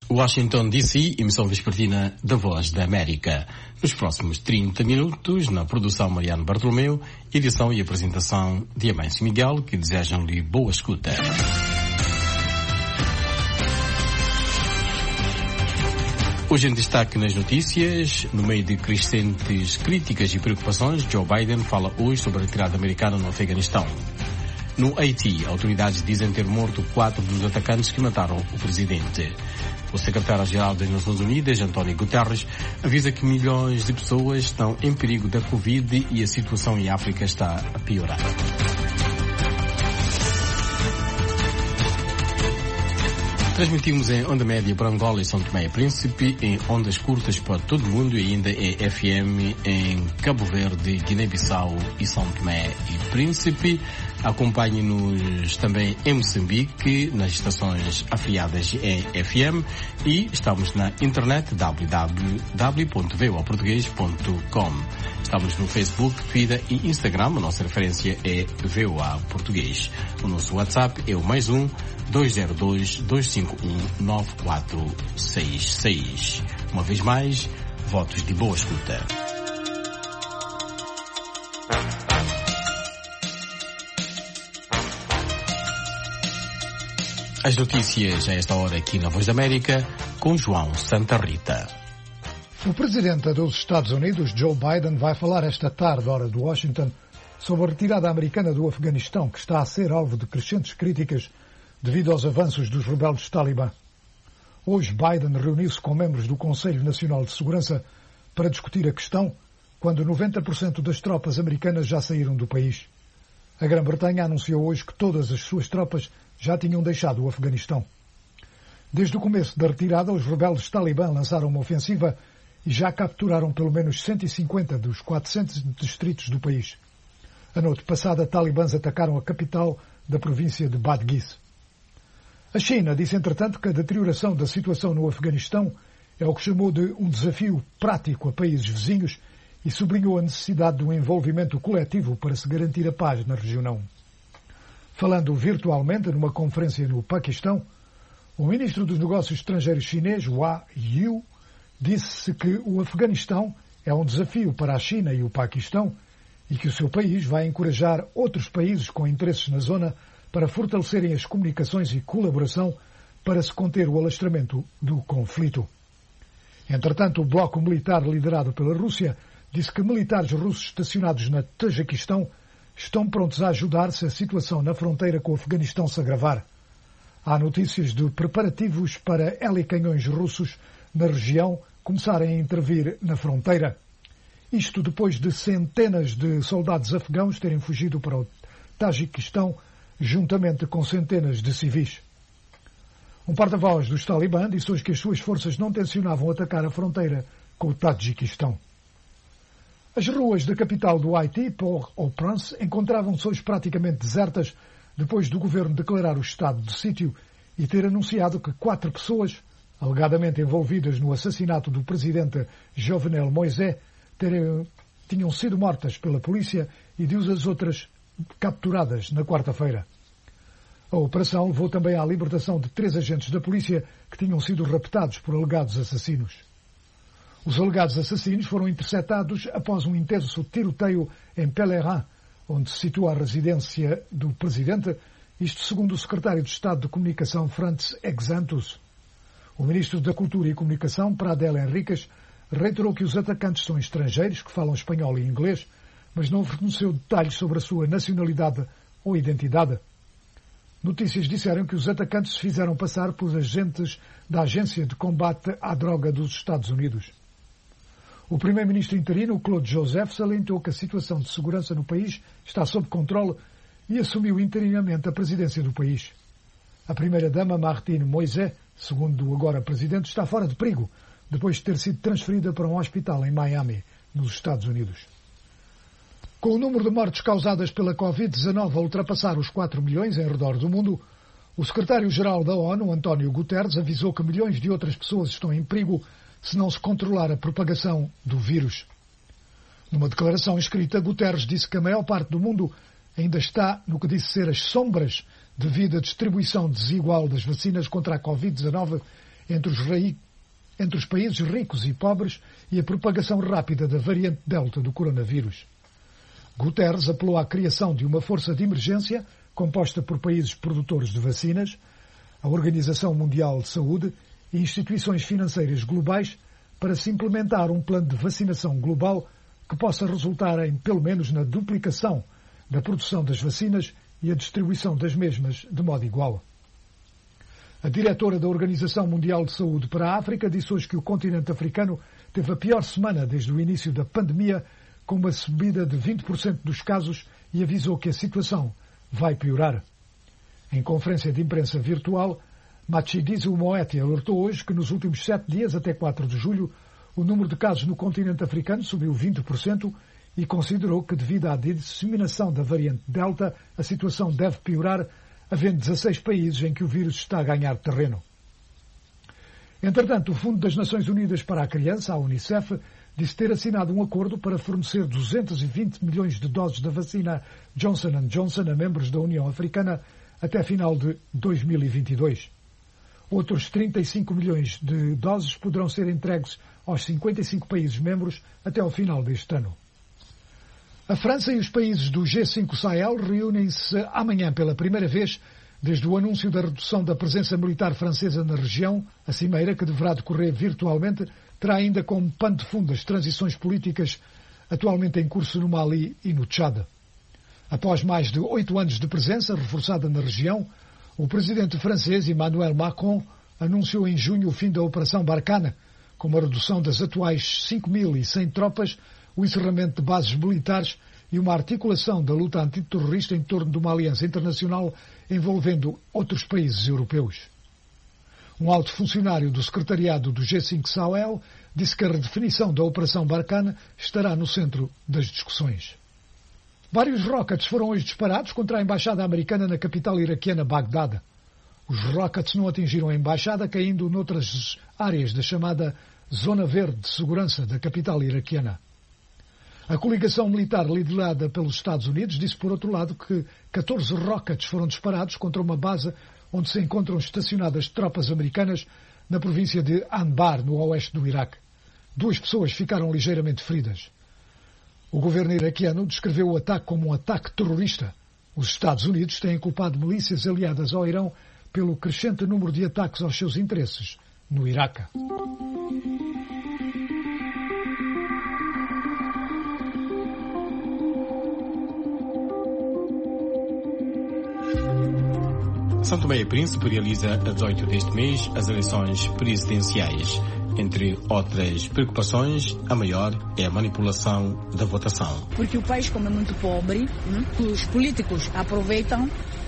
Washington, D C, emissão vespertina da Voz da América. Nos próximos trinta minutos, na produção Mariano Bartolomeu, edição e apresentação de Amâncio Miguel, que desejam-lhe boa escuta. Hoje em destaque nas notícias, no meio de crescentes críticas e preocupações, Joe Biden fala hoje sobre a retirada americana no Afeganistão. No Haiti, autoridades dizem ter morto quatro dos atacantes que mataram o presidente. O secretário-geral das Nações Unidas, António Guterres, avisa que milhões de pessoas estão em perigo da Covid e a situação em África está a piorar. Transmitimos em onda média para Angola e São Tomé e Príncipe, em ondas curtas para todo o mundo e ainda em F M em Cabo Verde, Guiné-Bissau e São Tomé e Príncipe. Acompanhe-nos também em Moçambique, nas estações afiliadas em F M, e estamos na internet w w w ponto v o a português ponto com. Estamos no Facebook, Twitter e Instagram. A nossa referência é V O A Português. O nosso WhatsApp é o mais um dois zero dois, dois cinco um, nove quatro seis seis. Uma vez mais, votos de boa escuta. As notícias a esta hora aqui na Voz da América, com João Santa Rita. O presidente dos Estados Unidos, Joe Biden, vai falar esta tarde, hora de Washington, sobre a retirada americana do Afeganistão, que está a ser alvo de crescentes críticas devido aos avanços dos rebeldes Talibã. Hoje, Biden reuniu-se com membros do Conselho Nacional de Segurança para discutir a questão, quando noventa por cento das tropas americanas já saíram do país. A Grã-Bretanha anunciou hoje que todas as suas tropas já tinham deixado o Afeganistão. Desde o começo da retirada, os rebeldes Talibã lançaram uma ofensiva e já capturaram pelo menos cento e cinquenta dos quatrocentos distritos do país. A noite passada, talibãs atacaram a capital da província de Badghis. A China disse, entretanto, que a deterioração da situação no Afeganistão é o que chamou de um desafio prático a países vizinhos e sublinhou a necessidade de um envolvimento coletivo para se garantir a paz na região. Falando virtualmente numa conferência no Paquistão, o ministro dos Negócios Estrangeiros chinês, Hua Yu, disse que o Afeganistão é um desafio para a China e o Paquistão e que o seu país vai encorajar outros países com interesses na zona para fortalecerem as comunicações e colaboração para se conter o alastramento do conflito. Entretanto, o bloco militar liderado pela Rússia disse que militares russos estacionados na Tajiquistão estão prontos a ajudar se a situação na fronteira com o Afeganistão se agravar. Há notícias de preparativos para helicanhões russos na região começarem a intervir na fronteira. Isto depois de centenas de soldados afegãos terem fugido para o Tajiquistão, juntamente com centenas de civis. Um porta-voz dos Talibã disse hoje que as suas forças não tencionavam atacar a fronteira com o Tajiquistão. As ruas da capital do Haiti, Port-au-Prince, encontravam-se hoje praticamente desertas depois do governo declarar o estado de sítio e ter anunciado que quatro pessoas, alegadamente envolvidas no assassinato do presidente Jovenel Moïse, terem, tinham sido mortas pela polícia e duas outras capturadas na quarta-feira. A operação levou também à libertação de três agentes da polícia que tinham sido raptados por alegados assassinos. Os alegados assassinos foram interceptados após um intenso tiroteio em Pelerin, onde se situa a residência do presidente, isto segundo o secretário de Estado de Comunicação, Frantz Exantus. O ministro da Cultura e Comunicação, Pradel Henriques, reiterou que os atacantes são estrangeiros que falam espanhol e inglês, mas não forneceu detalhes sobre a sua nacionalidade ou identidade. Notícias disseram que os atacantes se fizeram passar por agentes da Agência de Combate à Droga dos Estados Unidos. O primeiro-ministro interino, Claude Joseph, salientou que a situação de segurança no país está sob controle e assumiu interinamente a presidência do país. A primeira-dama, Martine Moïse, segundo o agora presidente, está fora de perigo, depois de ter sido transferida para um hospital em Miami, nos Estados Unidos. Com o número de mortes causadas pela covid dezenove a ultrapassar os quatro milhões em redor do mundo, o secretário-geral da ONU, António Guterres, avisou que milhões de outras pessoas estão em perigo se não se controlar a propagação do vírus. Numa declaração escrita, Guterres disse que a maior parte do mundo ainda está no que disse ser as sombras devido à distribuição desigual das vacinas contra a covid dezenove entre os, rei... entre os países ricos e pobres e a propagação rápida da variante Delta do coronavírus. Guterres apelou à criação de uma força de emergência composta por países produtores de vacinas, a Organização Mundial de Saúde e instituições financeiras globais para se implementar um plano de vacinação global que possa resultar em, pelo menos, na duplicação da produção das vacinas e a distribuição das mesmas de modo igual. A diretora da Organização Mundial de Saúde para a África disse hoje que o continente africano teve a pior semana desde o início da pandemia, com uma subida de vinte por cento dos casos, e avisou que a situação vai piorar. Em conferência de imprensa virtual, Matshidiso Moeti alertou hoje que nos últimos sete dias, até quatro de julho, o número de casos no continente africano subiu vinte por cento e considerou que, devido à disseminação da variante Delta, a situação deve piorar, havendo dezasseis países em que o vírus está a ganhar terreno. Entretanto, o Fundo das Nações Unidas para a Criança, a Unicef, disse ter assinado um acordo para fornecer duzentos e vinte milhões de doses da vacina Johnson and Johnson a membros da União Africana até final de dois mil e vinte e dois. Outros trinta e cinco milhões de doses poderão ser entregues aos cinquenta e cinco países membros até ao final deste ano. A França e os países do G cinco Sahel reúnem-se amanhã pela primeira vez desde o anúncio da redução da presença militar francesa na região. A cimeira, que deverá decorrer virtualmente, terá ainda como pano de fundo as transições políticas atualmente em curso no Mali e no Tchad. Após mais de oito anos de presença reforçada na região, o presidente francês Emmanuel Macron anunciou em junho o fim da Operação Barkhane, com uma redução das atuais cinco mil e cem tropas, o encerramento de bases militares e uma articulação da luta antiterrorista em torno de uma aliança internacional envolvendo outros países europeus. Um alto funcionário do secretariado do G cinco Sahel disse que a redefinição da Operação Barkhane estará no centro das discussões. Vários rockets foram hoje disparados contra a embaixada americana na capital iraquiana, Bagdade. Os rockets não atingiram a embaixada, caindo noutras áreas da chamada Zona Verde de Segurança da capital iraquiana. A coligação militar liderada pelos Estados Unidos disse, por outro lado, que catorze rockets foram disparados contra uma base onde se encontram estacionadas tropas americanas na província de Anbar, no oeste do Iraque. Duas pessoas ficaram ligeiramente feridas. O governo iraquiano descreveu o ataque como um ataque terrorista. Os Estados Unidos têm culpado milícias aliadas ao Irão pelo crescente número de ataques aos seus interesses no Iraque. São Tomé e Príncipe realiza a dezoito deste mês as eleições presidenciais. Entre outras preocupações, a maior é a manipulação da votação. Porque o país, como é muito pobre, né, os políticos aproveitam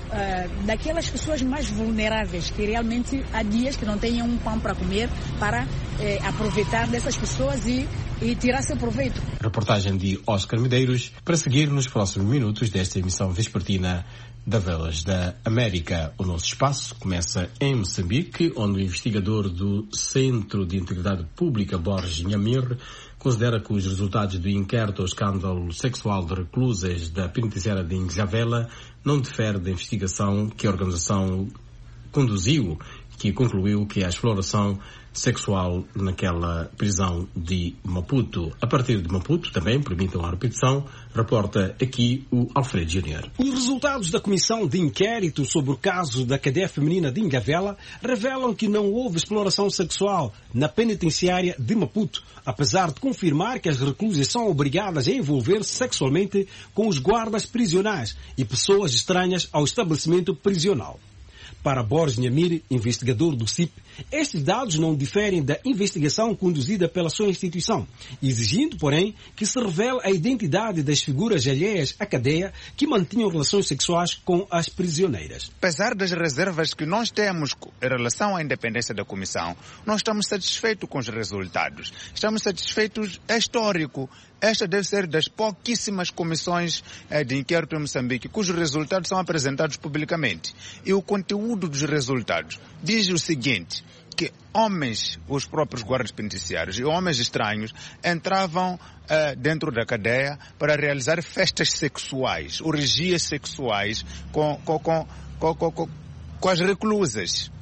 uh, daquelas pessoas mais vulneráveis, que realmente há dias que não têm um pão para comer, para uh, aproveitar dessas pessoas e, e tirar seu proveito. Reportagem de Oscar Medeiros, para seguir nos próximos minutos desta emissão vespertina da Velas da América. O nosso espaço começa em Moçambique, onde o investigador do Centro de Integridade Pública, Borges Nhamir, considera que os resultados do inquérito ao escândalo sexual de reclusas da penitenciária de Njavela não difere da investigação que a organização conduziu, que concluiu que a exploração sexual naquela prisão de Maputo. A partir de Maputo, também, permitam a repetição, reporta aqui o Alfredo Júnior. Os resultados da comissão de inquérito sobre o caso da cadeia feminina de Njavela revelam que não houve exploração sexual na penitenciária de Maputo, apesar de confirmar que as reclusas são obrigadas a envolver-se sexualmente com os guardas prisionais e pessoas estranhas ao estabelecimento prisional. Para Borges Nhamir, investigador do C I P, estes dados não diferem da investigação conduzida pela sua instituição, exigindo, porém, que se revele a identidade das figuras alheias à cadeia que mantinham relações sexuais com as prisioneiras. Apesar das reservas que nós temos em relação à independência da comissão, nós estamos satisfeitos com os resultados. Estamos satisfeitos, é histórico. Esta deve ser das pouquíssimas comissões eh, de inquérito em Moçambique cujos resultados são apresentados publicamente. E o conteúdo dos resultados diz o seguinte, que homens, os próprios guardas penitenciários e homens estranhos entravam eh, dentro da cadeia para realizar festas sexuais, orgias sexuais com, com, com, com, com, com as reclusas.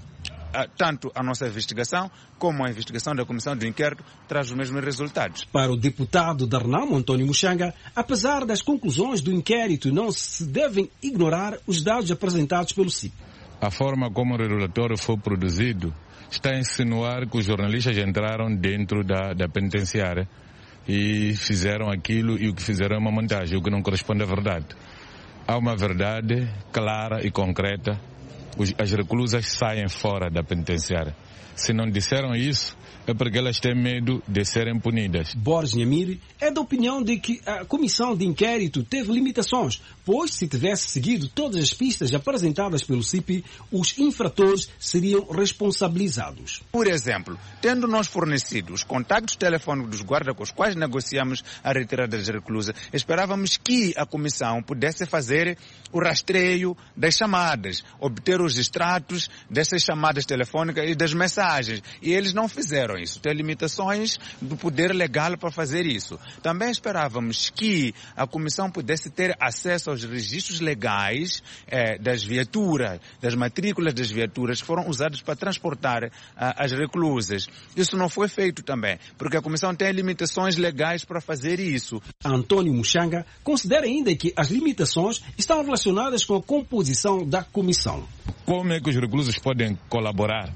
tanto a nossa investigação como a investigação da Comissão de Inquérito traz os mesmos resultados. Para o deputado da Renamo, António Muxanga, apesar das conclusões do inquérito, não se devem ignorar os dados apresentados pelo C I P. A forma como o relatório foi produzido está a insinuar que os jornalistas entraram dentro da, da penitenciária e fizeram aquilo, e o que fizeram é uma montagem, o que não corresponde à verdade. Há uma verdade clara e concreta. Os, as reclusas saem fora da penitenciária. Se não disseram isso, é porque elas têm medo de serem punidas. Borges Nhamiri é da opinião de que a comissão de inquérito teve limitações, pois se tivesse seguido todas as pistas apresentadas pelo C I P I, os infratores seriam responsabilizados. Por exemplo, tendo nós fornecido os contactos telefônicos dos guardas com os quais negociamos a retirada das reclusas, esperávamos que a comissão pudesse fazer o rastreio das chamadas, obter os extratos dessas chamadas telefônicas e das mensagens. E eles não fizeram isso. Tem limitações do poder legal para fazer isso. Também esperávamos que a comissão pudesse ter acesso aos registros legais eh, das viaturas, das matrículas das viaturas que foram usadas para transportar ah, as reclusas. Isso não foi feito também, porque a comissão tem limitações legais para fazer isso. António Muxanga considera ainda que as limitações estão relacionadas com a composição da comissão. Como é que os reclusos podem colaborar?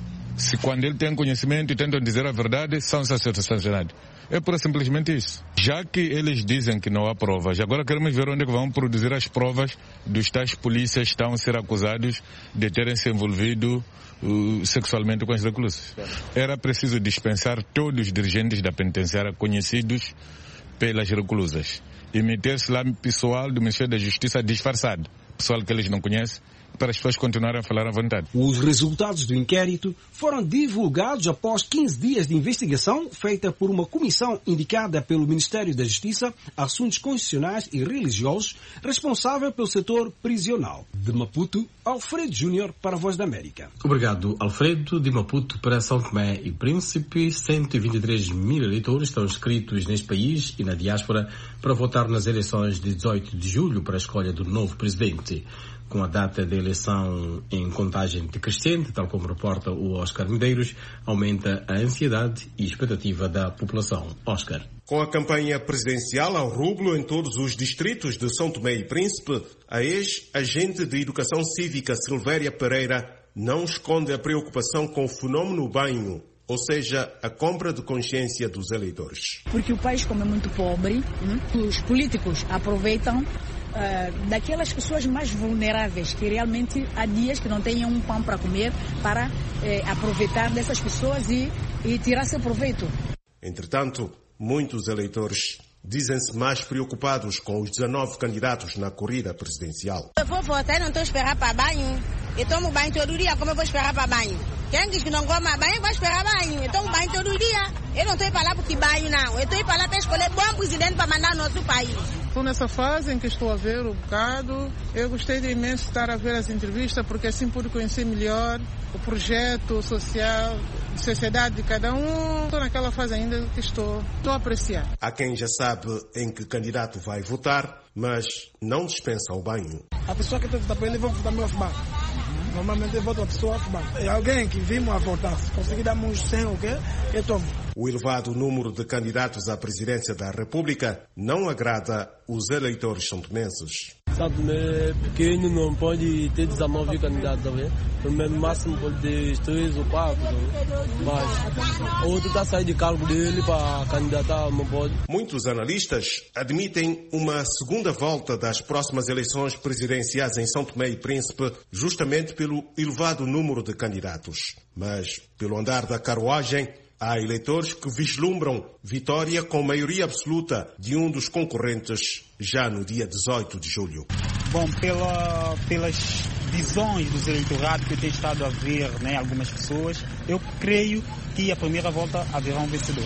Se quando ele tem conhecimento e tentam dizer a verdade, são sancionados. É por simplesmente isso. Já que eles dizem que não há provas, agora queremos ver onde é que vão produzir as provas dos tais polícias que estão a ser acusados de terem se envolvido uh, sexualmente com os reclusos. Era preciso dispensar todos os dirigentes da penitenciária conhecidos pelas reclusas e meter-se lá pessoal do Ministério da Justiça disfarçado, pessoal que eles não conhecem, para as pessoas continuarem a falar à vontade. Os resultados do inquérito foram divulgados após quinze dias de investigação feita por uma comissão indicada pelo Ministério da Justiça, Assuntos Constitucionais e Religiosos, responsável pelo setor prisional. De Maputo, Alfredo Júnior para a Voz da América. Obrigado, Alfredo. De Maputo para São Tomé e Príncipe, cento e vinte e três mil eleitores estão inscritos neste país e na diáspora para votar nas eleições de dezoito de julho para a escolha do novo presidente. Com a data da eleição em contagem decrescente, tal como reporta o Oscar Medeiros, aumenta a ansiedade e expectativa da população. Oscar. Com a campanha presidencial ao rublo em todos os distritos de São Tomé e Príncipe, a ex-agente de Educação Cívica Silvéria Pereira não esconde a preocupação com o fenômeno banho, ou seja, a compra de consciência dos eleitores. Porque o país, como é muito pobre, os políticos aproveitam Uh, daquelas pessoas mais vulneráveis, que realmente há dias que não têm um pão para comer, para eh, aproveitar dessas pessoas e, e tirar seu proveito. Entretanto, muitos eleitores dizem-se mais preocupados com os dezanove candidatos na corrida presidencial. Eu vou votar e não estou a esperar para banho. Eu tomo banho todo dia, como eu vou esperar para banho? Quem diz que não coma banho, vai esperar banho. Eu tomo banho todo dia. Eu não estou para lá porque banho, não. Eu estou para lá para escolher bom presidente para mandar no nosso país. Estou nessa fase em que estou a ver o bocado. Eu gostei de imenso estar a ver as entrevistas, porque assim pude conhecer melhor o projeto social, a sociedade de cada um. Estou naquela fase ainda que estou, estou a apreciar. Há quem já sabe em que candidato vai votar, mas não dispensa o banho. A pessoa que está votando para ele vai votar meu a fumar. Normalmente eu voto a pessoa a fumar. É alguém que vimos a votar. Se conseguir dar uns cem ou quê, eu tomo. O elevado número de candidatos à presidência da República não agrada os eleitores santomenses. Santo Tomé é pequeno, não pode ter dezenove candidatos, tá vendo? Pelo menos no máximo pode ter três ou quatro, tá vendo? Mas outro está saindo de cargo dele para candidatar, não pode. Muitos analistas admitem uma segunda volta das próximas eleições presidenciais em São Tomé e Príncipe, justamente pelo elevado número de candidatos. Mas, pelo andar da carruagem, há eleitores que vislumbram vitória com maioria absoluta de um dos concorrentes já no dia dezoito de julho. Bom, pela, pelas visões dos eleitorados que eu tenho estado a ver, né, algumas pessoas, eu creio que a primeira volta haverá um vencedor.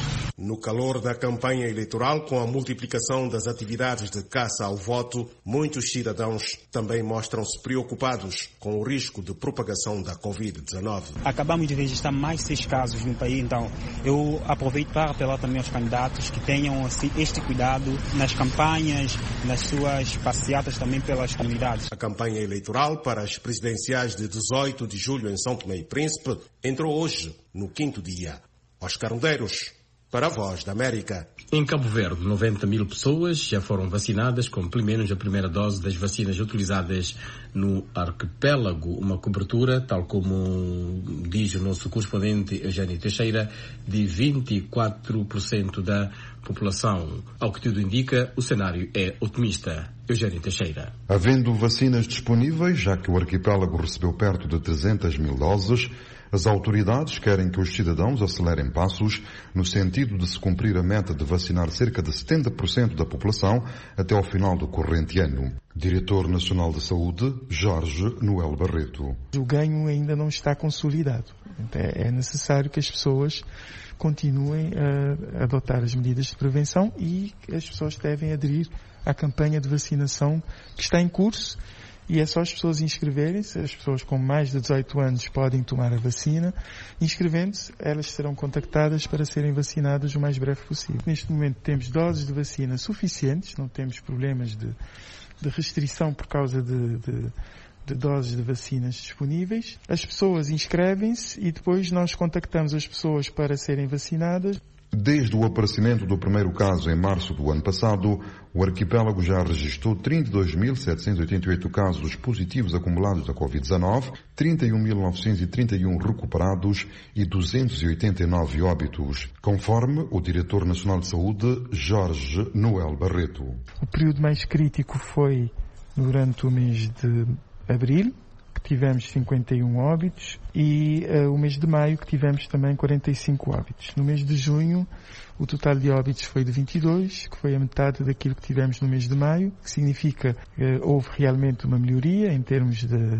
No calor da campanha eleitoral, com a multiplicação das atividades de caça ao voto, muitos cidadãos também mostram-se preocupados com o risco de propagação da covid dezenove. Acabamos de registrar mais seis casos no país, então eu aproveito para apelar também aos candidatos que tenham assim, este cuidado nas campanhas, nas suas passeatas também pelas comunidades. A campanha eleitoral para as presidenciais de dezoito de julho em São Tomé e Príncipe entrou hoje no quinto dia. Oscar Ondeiros, para a Voz da América. Em Cabo Verde, noventa mil pessoas já foram vacinadas com pelo menos a primeira dose das vacinas utilizadas no arquipélago, uma cobertura, tal como diz o nosso correspondente Eugênio Teixeira, de vinte e quatro por cento da população. Ao que tudo indica, o cenário é otimista. Eugênio Teixeira. Havendo vacinas disponíveis, já que o arquipélago recebeu perto de trezentas mil doses, as autoridades querem que os cidadãos acelerem passos no sentido de se cumprir a meta de vacinar cerca de setenta por cento da população até ao final do corrente ano. Diretor Nacional de Saúde, Jorge Noel Barreto. O ganho ainda não está consolidado. É necessário que as pessoas continuem a adotar as medidas de prevenção e as pessoas devem aderir à campanha de vacinação que está em curso. E é só as pessoas inscreverem-se, as pessoas com mais de dezoito anos podem tomar a vacina. Inscrevendo-se, elas serão contactadas para serem vacinadas o mais breve possível. Neste momento temos doses de vacina suficientes, não temos problemas de, de restrição por causa de, de, de doses de vacinas disponíveis. As pessoas inscrevem-se e depois nós contactamos as pessoas para serem vacinadas. Desde o aparecimento do primeiro caso em março do ano passado, o arquipélago já registrou trinta e dois mil setecentos e oitenta e oito casos positivos acumulados da covid dezenove, trinta e um mil novecentos e trinta e um recuperados e duzentos e oitenta e nove óbitos, conforme o Diretor Nacional de Saúde, Jorge Noel Barreto. O período mais crítico foi durante o mês de abril, que tivemos cinquenta e um óbitos, e uh, o mês de maio, que tivemos também quarenta e cinco óbitos. No mês de junho, o total de óbitos foi de vinte e dois, que foi a metade daquilo que tivemos no mês de maio, que significa que uh, houve realmente uma melhoria em termos de,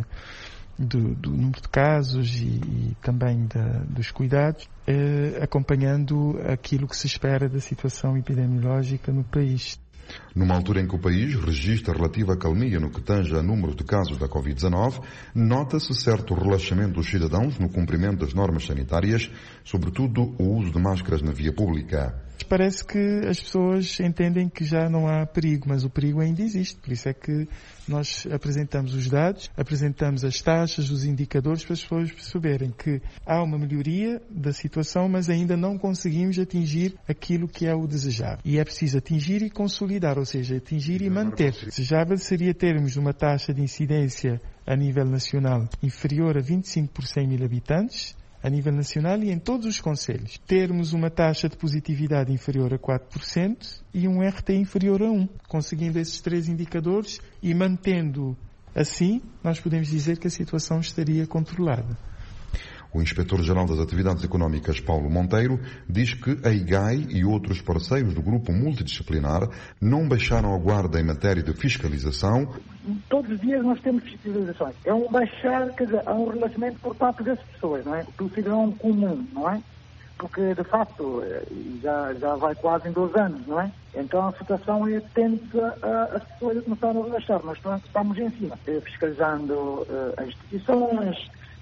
do, do número de casos e, e também da, dos cuidados, uh, acompanhando aquilo que se espera da situação epidemiológica no país. Numa altura em que o país registra relativa calmia no que tange a número de casos da covid dezenove, nota-se certo relaxamento dos cidadãos no cumprimento das normas sanitárias, sobretudo o uso de máscaras na via pública. Parece que as pessoas entendem que já não há perigo, mas o perigo ainda existe. Por isso é que nós apresentamos os dados, apresentamos as taxas, os indicadores, para as pessoas perceberem que há uma melhoria da situação, mas ainda não conseguimos atingir aquilo que é o desejável. E é preciso atingir e consolidar, ou seja, atingir e manter. Desejável seria termos uma taxa de incidência a nível nacional inferior a vinte e cinco por cem mil habitantes, a nível nacional e em todos os concelhos. Termos uma taxa de positividade inferior a quatro por cento e um R T inferior a um. Conseguindo esses três indicadores e mantendo assim, nós podemos dizer que a situação estaria controlada. O Inspetor-Geral das Atividades Económicas, Paulo Monteiro, diz que a I G A I e outros parceiros do grupo multidisciplinar não baixaram a guarda em matéria de fiscalização. Todos os dias nós temos fiscalizações. É um baixar, quer dizer, há um relaxamento por parte das pessoas, não é? Do cidadão comum, não é? Porque, de facto, já, já vai quase em doze anos, não é? Então a situação é tende a, as pessoas a começar a relaxar. Nós estamos em cima, fiscalizando uh, as instituições,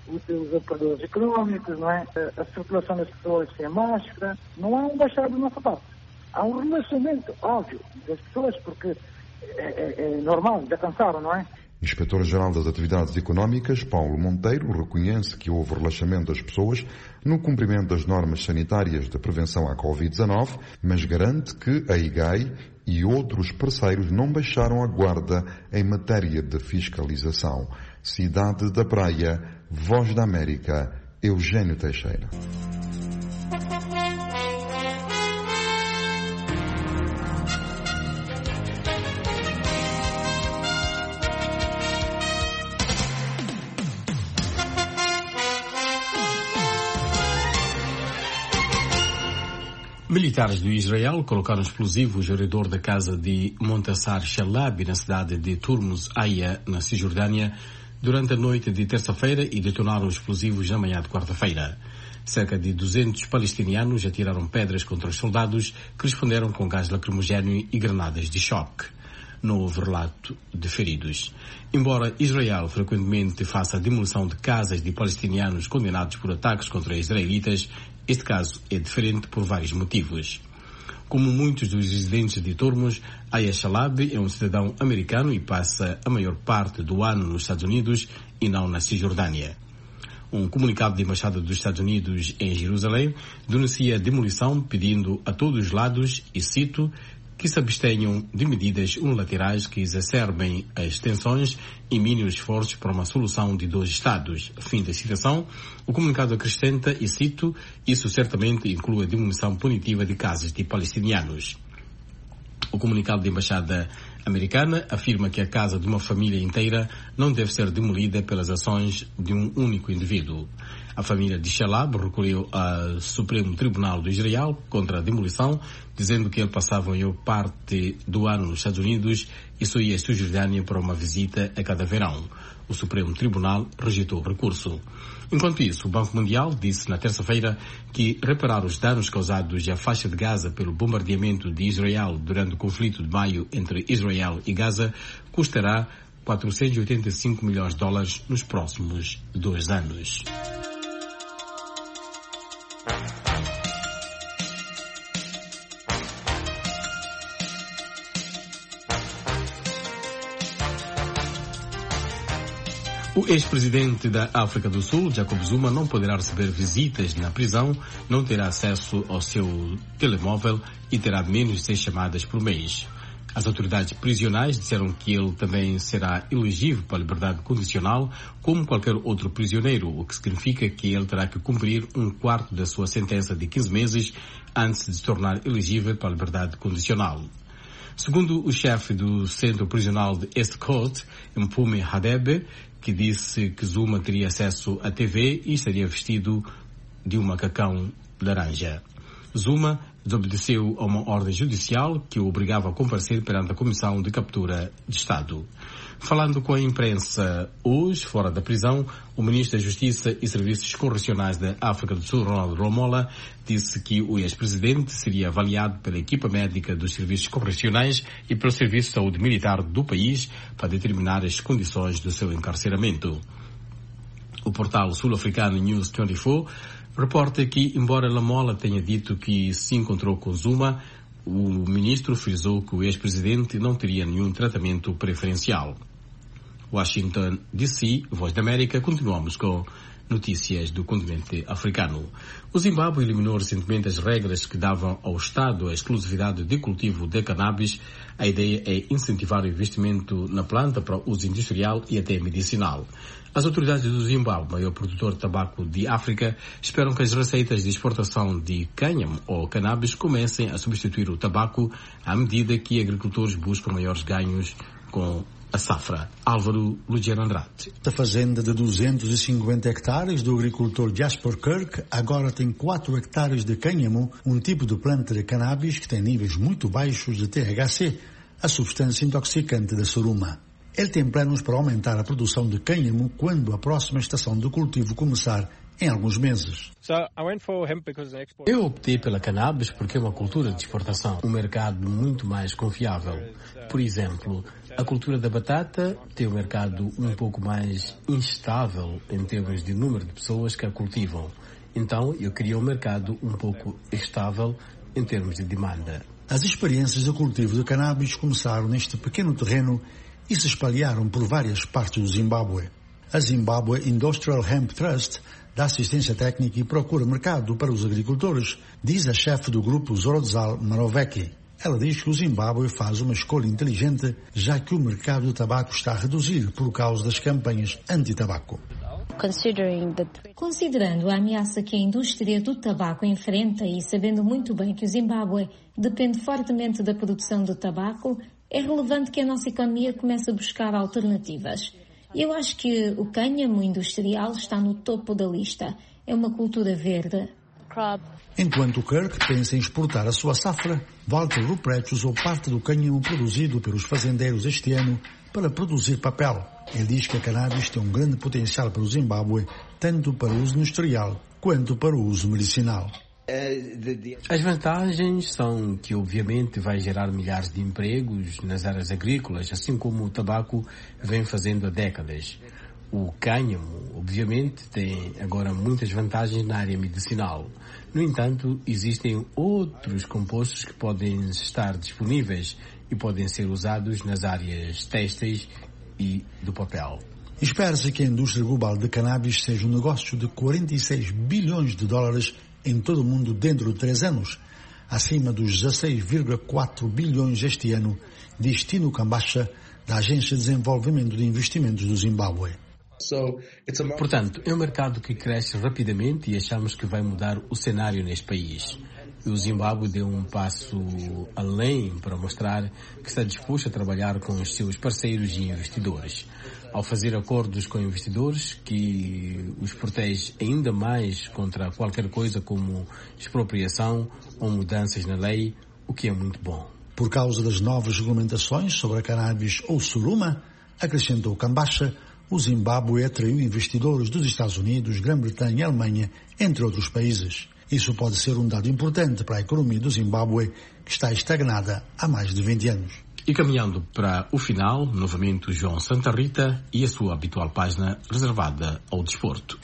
os operadores económicos, não é? A circulação das pessoas sem máscara. Não há um baixar da nossa parte. Há um relaxamento, óbvio, das pessoas, porque é, é, é normal, já cansaram, não é? Inspetor-Geral das Atividades Económicas, Paulo Monteiro, reconhece que houve relaxamento das pessoas no cumprimento das normas sanitárias de prevenção à covid dezenove, mas garante que a I G A I e outros parceiros não baixaram a guarda em matéria de fiscalização. Cidade da Praia, Voz da América, Eugênio Teixeira. Militares do Israel colocaram explosivos ao redor da casa de Montassar Shalabi, na cidade de Turmus Aya, na Cisjordânia, durante a noite de terça-feira e detonaram explosivos na manhã de quarta-feira. Cerca de duzentos palestinianos atiraram pedras contra os soldados, que responderam com gás lacrimogéneo e granadas de choque. Não houve relato de feridos. Embora Israel frequentemente faça a demolição de casas de palestinianos condenados por ataques contra israelitas, este caso é diferente por vários motivos. Como muitos dos residentes de Tormos, Aya Shalab é um cidadão americano e passa a maior parte do ano nos Estados Unidos e não na Cisjordânia. Um comunicado da Embaixada dos Estados Unidos em Jerusalém denuncia a demolição, pedindo a todos os lados, e cito, que se abstenham de medidas unilaterais que exacerbem as tensões e minem os esforços para uma solução de dois Estados. Fim da citação. O comunicado acrescenta, e cito, isso certamente inclui a demolição punitiva de casas de palestinianos. O comunicado da Embaixada Americana afirma que a casa de uma família inteira não deve ser demolida pelas ações de um único indivíduo. A família de Shalab recorreu ao Supremo Tribunal de Israel contra a demolição, dizendo que ele passava a maior parte do ano nos Estados Unidos e só ia à Cisjordânia para uma visita a cada verão. O Supremo Tribunal rejeitou o recurso. Enquanto isso, o Banco Mundial disse na terça-feira que reparar os danos causados à faixa de Gaza pelo bombardeamento de Israel durante o conflito de maio entre Israel e Gaza custará quatrocentos e oitenta e cinco milhões de dólares nos próximos dois anos. O ex-presidente da África do Sul, Jacob Zuma, não poderá receber visitas na prisão, não terá acesso ao seu telemóvel e terá menos de seis chamadas por mês. As autoridades prisionais disseram que ele também será elegível para a liberdade condicional, como qualquer outro prisioneiro, o que significa que ele terá que cumprir um quarto da sua sentença de quinze meses antes de se tornar elegível para a liberdade condicional. Segundo o chefe do centro prisional de Estcourt, Mpumi Hadebe, que disse que Zuma teria acesso à T V e estaria vestido de um macacão laranja. Zuma desobedeceu a uma ordem judicial que o obrigava a comparecer perante a Comissão de Captura de Estado. Falando com a imprensa hoje, fora da prisão, o ministro da Justiça e Serviços Correcionais da África do Sul, Ronald Romola, disse que o ex-presidente seria avaliado pela equipa médica dos serviços correcionais e pelo Serviço de Saúde Militar do país para determinar as condições do seu encarceramento. O portal sul-africano News vinte e quatro reporta que, embora Lamola tenha dito que se encontrou com Zuma, o ministro frisou que o ex-presidente não teria nenhum tratamento preferencial. Washington D C, Voz da América, continuamos com notícias do continente africano. O Zimbábue eliminou recentemente as regras que davam ao Estado a exclusividade de cultivo de cannabis. A ideia é incentivar o investimento na planta para uso industrial e até medicinal. As autoridades do Zimbábue, maior produtor de tabaco de África, esperam que as receitas de exportação de cânhamo ou cannabis comecem a substituir o tabaco à medida que agricultores buscam maiores ganhos com a safra. Álvaro Luciano Andrade. A fazenda de duzentos e cinquenta hectares do agricultor Jasper Kirk agora tem quatro hectares de cânhamo, um tipo de planta de cannabis que tem níveis muito baixos de T H C, a substância intoxicante da soruma. Ele tem planos para aumentar a produção de cânhamo quando a próxima estação de cultivo começar em alguns meses. Eu optei pela cannabis porque é uma cultura de exportação, um mercado muito mais confiável. Por exemplo, a cultura da batata tem um mercado um pouco mais instável em termos de número de pessoas que a cultivam. Então, eu queria um mercado um pouco estável em termos de demanda. As experiências de cultivo de cannabis começaram neste pequeno terreno e se espalharam por várias partes do Zimbábue. A Zimbabwe Industrial Hemp Trust dá assistência técnica e procura mercado para os agricultores, diz a chefe do grupo Zorodzal Marovecki. Ela diz que o Zimbábue faz uma escolha inteligente, já que o mercado de tabaco está a reduzir por causa das campanhas anti-tabaco. Considerando a ameaça que a indústria do tabaco enfrenta e sabendo muito bem que o Zimbábue depende fortemente da produção de tabaco, é relevante que a nossa economia comece a buscar alternativas. Eu acho que o cânhamo industrial está no topo da lista. É uma cultura verde. Enquanto Kirk pensa em exportar a sua safra, Walter Ruprecht usou parte do cânhamo produzido pelos fazendeiros este ano para produzir papel. Ele diz que a cannabis tem um grande potencial para o Zimbábue, tanto para uso industrial quanto para o uso medicinal. As vantagens são que, obviamente, vai gerar milhares de empregos nas áreas agrícolas, assim como o tabaco vem fazendo há décadas. O cânhamo, obviamente, tem agora muitas vantagens na área medicinal. No entanto, existem outros compostos que podem estar disponíveis e podem ser usados nas áreas têxteis e do papel. Espera-se que a indústria global de cannabis seja um negócio de quarenta e seis bilhões de dólares em todo o mundo dentro de três anos, acima dos dezasseis vírgula quatro bilhões este ano, diz Tino Cambacha, da Agência de Desenvolvimento de Investimentos do Zimbábue. Portanto, é um mercado que cresce rapidamente e achamos que vai mudar o cenário neste país. E o Zimbábue deu um passo além para mostrar que está disposto a trabalhar com os seus parceiros e investidores. Ao fazer acordos com investidores que os protege ainda mais contra qualquer coisa como expropriação ou mudanças na lei, o que é muito bom. Por causa das novas regulamentações sobre a cannabis ou suruma, acrescentou Cambacha, o Zimbábue atraiu investidores dos Estados Unidos, Grã-Bretanha e Alemanha, entre outros países. Isso pode ser um dado importante para a economia do Zimbábue, que está estagnada há mais de vinte anos. E caminhando para o final, novamente o João Santa Rita e a sua habitual página reservada ao desporto.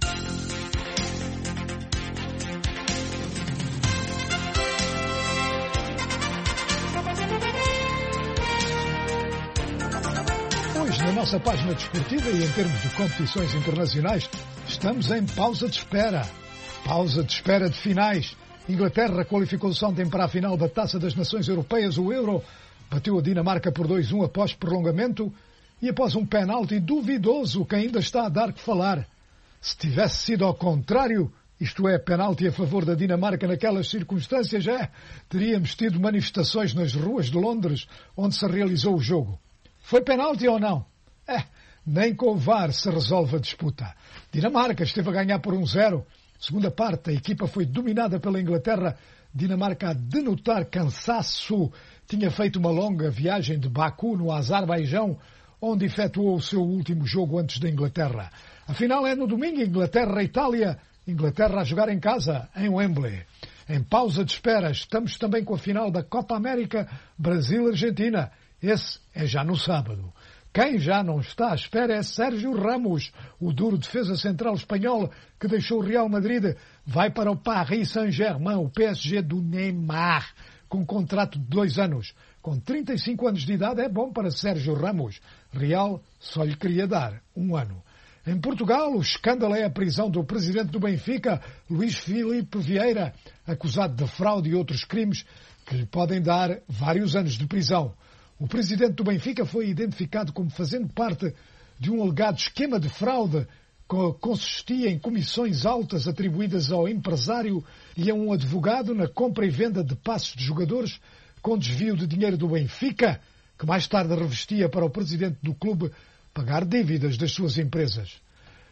Hoje, na nossa página desportiva e em termos de competições internacionais, estamos em pausa de espera. Pausa de espera de finais. Inglaterra qualificou-se ontem para a final da Taça das Nações Europeias, o Euro. Bateu a Dinamarca por dois a um após prolongamento e após um penalti duvidoso que ainda está a dar que falar. Se tivesse sido ao contrário, isto é, penalti a favor da Dinamarca naquelas circunstâncias, é, teríamos tido manifestações nas ruas de Londres, onde se realizou o jogo. Foi penalti ou não? É, nem com o V A R se resolve a disputa. Dinamarca esteve a ganhar por um zero. Segunda parte, a equipa foi dominada pela Inglaterra, Dinamarca a denotar cansaço. Tinha feito uma longa viagem de Baku, no Azerbaijão, onde efetuou o seu último jogo antes da Inglaterra. A final é no domingo, Inglaterra-Itália. Inglaterra a jogar em casa, em Wembley. Em pausa de espera, estamos também com a final da Copa América, Brasil-Argentina. Esse é já no sábado. Quem já não está à espera é Sérgio Ramos, o duro defesa central espanhol que deixou o Real Madrid. Vai para o Paris Saint-Germain, o P S G do Neymar, com um contrato de dois anos. Com trinta e cinco anos de idade é bom para Sérgio Ramos. Real só lhe queria dar um ano. Em Portugal, o escândalo é a prisão do presidente do Benfica, Luís Filipe Vieira, acusado de fraude e outros crimes que lhe podem dar vários anos de prisão. O presidente do Benfica foi identificado como fazendo parte de um alegado esquema de fraude que consistia em comissões altas atribuídas ao empresário e a um advogado na compra e venda de passos de jogadores com desvio de dinheiro do Benfica, que mais tarde revestia para o presidente do clube pagar dívidas das suas empresas.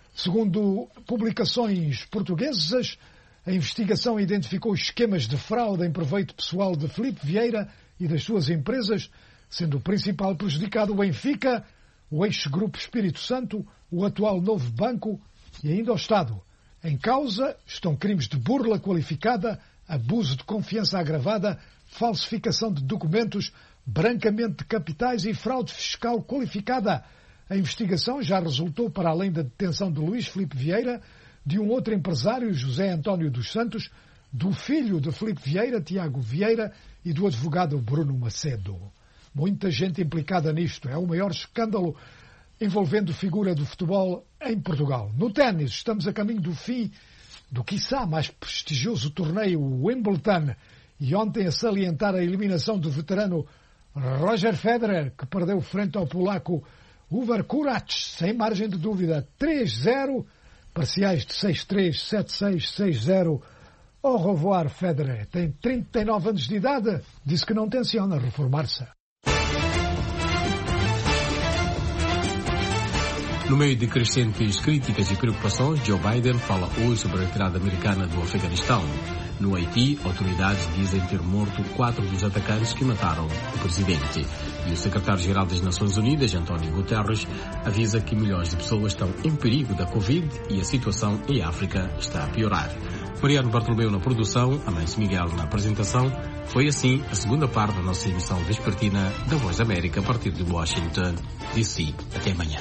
Segundo publicações portuguesas, a investigação identificou esquemas de fraude em proveito pessoal de Filipe Vieira e das suas empresas, sendo o principal prejudicado o Benfica, o ex-grupo Espírito Santo, o atual Novo Banco e ainda o Estado. Em causa estão crimes de burla qualificada, abuso de confiança agravada, falsificação de documentos, branqueamento de capitais e fraude fiscal qualificada. A investigação já resultou, para além da detenção de Luís Filipe Vieira, de um outro empresário, José António dos Santos, do filho de Filipe Vieira, Tiago Vieira, e do advogado Bruno Macedo. Muita gente implicada nisto. É o maior escândalo envolvendo figura do futebol em Portugal. No ténis, estamos a caminho do fim do quiçá mais prestigioso torneio, o Wimbledon, e ontem a salientar a eliminação do veterano Roger Federer, que perdeu frente ao polaco Hubert Hurkacz, sem margem de dúvida, três a zero, parciais de seis a três, sete a seis, seis a zero. Au revoir, Federer. Tem trinta e nove anos de idade, disse que não tenciona reformar-se. No meio de crescentes críticas e preocupações, Joe Biden fala hoje sobre a retirada americana do Afeganistão. No Haiti, autoridades dizem ter morto quatro dos atacantes que mataram o presidente. E o secretário-geral das Nações Unidas, António Guterres, avisa que milhões de pessoas estão em perigo da Covid e a situação em África está a piorar. Mariano Bartolomeu na produção, Amâncio Miguel na apresentação. Foi assim a segunda parte da nossa emissão vespertina da Voz da América a partir de Washington, D C. Até amanhã.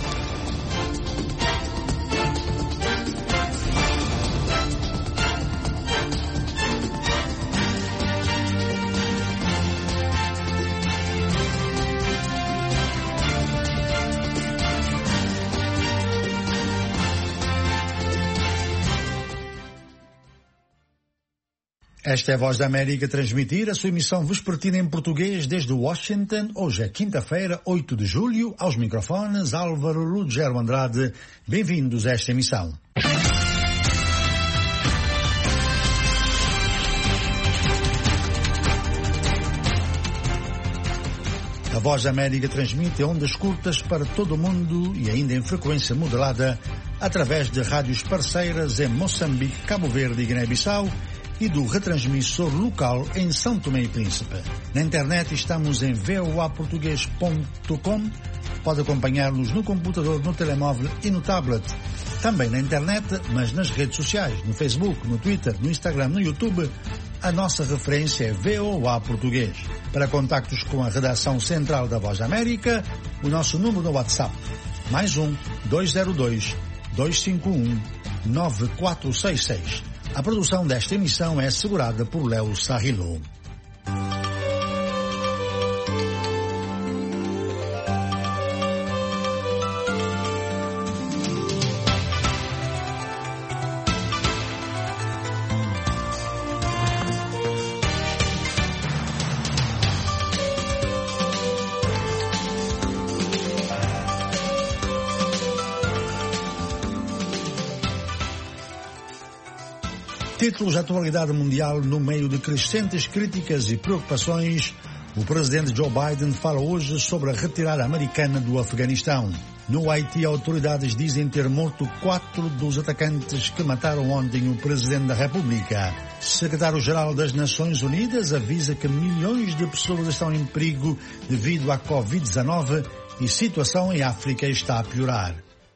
Esta é a Voz da América, transmitir a sua emissão vespertina em português desde Washington. Hoje é quinta-feira, oito de julho. Aos microfones, Álvaro Lugero Andrade. Bem-vindos a esta emissão. A Voz da América transmite ondas curtas para todo o mundo e ainda em frequência modulada através de rádios parceiras em Moçambique, Cabo Verde e Guiné-Bissau e do retransmissor local em São Tomé e Príncipe. Na internet estamos em v o a português ponto com. Pode acompanhar-nos no computador, no telemóvel e no tablet. Também na internet, mas nas redes sociais, no Facebook, no Twitter, no Instagram, no YouTube. A nossa referência é V O A Português. Para contactos com a redação central da Voz da América, o nosso número no WhatsApp. Mais um, dois zero dois, dois cinco um, nove quatro seis seis. A produção desta emissão é assegurada por Léo Sarrilo. Títulos da atualidade mundial. No meio de crescentes críticas e preocupações, o presidente Joe Biden fala hoje sobre a retirada americana do Afeganistão. No Haiti, autoridades dizem ter morto quatro dos atacantes que mataram ontem o presidente da República. Secretário-Geral das Nações Unidas avisa que milhões de pessoas estão em perigo devido à covid dezenove e a situação em África está a piorar.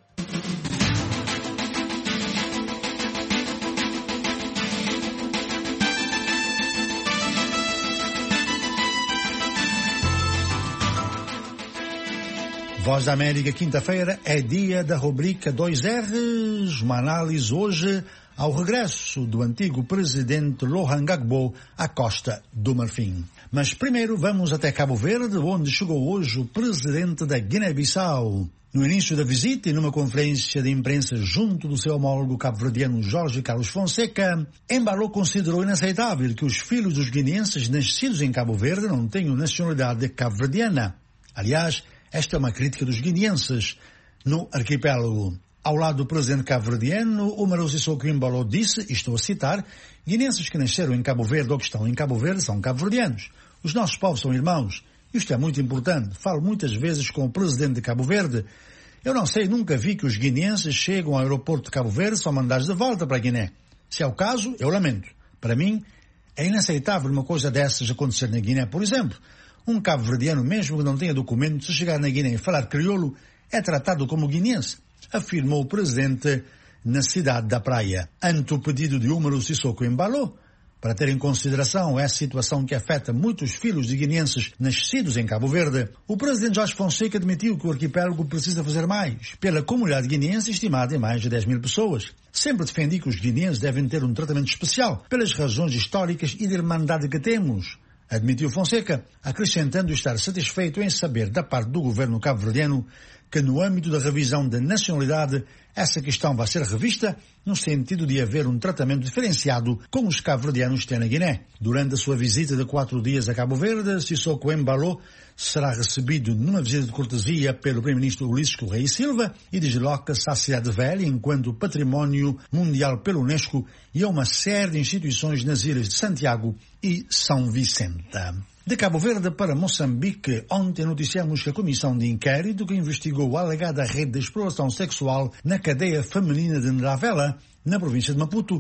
Voz da América, quinta-feira, é dia da rubrica dois R's, uma análise hoje ao regresso do antigo presidente Laurent Gbagbo à Costa do Marfim. Mas primeiro vamos até Cabo Verde, onde chegou hoje o presidente da Guiné-Bissau. No início da visita e numa conferência de imprensa junto do seu homólogo cabo-verdiano Jorge Carlos Fonseca, Embalo considerou inaceitável que os filhos dos guineenses nascidos em Cabo Verde não tenham nacionalidade cabo-verdiana. Aliás, esta é uma crítica dos guineenses no arquipélago. Ao lado do presidente cabo-verdiano, Umaru Sissoko Embalo disse, e estou a citar, guineenses que nasceram em Cabo Verde ou que estão em Cabo Verde são cabo-verdianos. Os nossos povos são irmãos. Isto é muito importante. Falo muitas vezes com o presidente de Cabo Verde. Eu não sei, nunca vi que os guineenses chegam ao aeroporto de Cabo Verde e são mandados de volta para a Guiné. Se é o caso, eu lamento. Para mim, é inaceitável uma coisa dessas acontecer na Guiné, por exemplo. Um cabo-verdiano, mesmo que não tenha documento, se chegar na Guiné e falar crioulo, é tratado como guineense, afirmou o presidente na cidade da Praia. Ante o pedido de Umaru Sissoko Embalo, para ter em consideração essa situação que afeta muitos filhos de guineenses nascidos em Cabo Verde, o presidente Jorge Fonseca admitiu que o arquipélago precisa fazer mais, pela comunidade guineense estimada em mais de dez mil pessoas. Sempre defendi que os guineenses devem ter um tratamento especial, pelas razões históricas e de irmandade que temos, admitiu Fonseca, acrescentando estar satisfeito em saber da parte do governo cabo-verdiano que no âmbito da revisão da nacionalidade essa questão vai ser revista no sentido de haver um tratamento diferenciado como os cabo-verdianos têm na Guiné. Durante a sua visita de quatro dias a Cabo Verde, Sissoko Embalo será recebido numa visita de cortesia pelo primeiro-ministro Ulisses Correia e Silva e desloca-se à Cidade Velha enquanto património mundial pela Unesco e a uma série de instituições nas ilhas de Santiago e São Vicente. De Cabo Verde para Moçambique, ontem noticiamos que a comissão de inquérito que investigou a alegada rede de exploração sexual na cadeia feminina de Ndravela, na província de Maputo,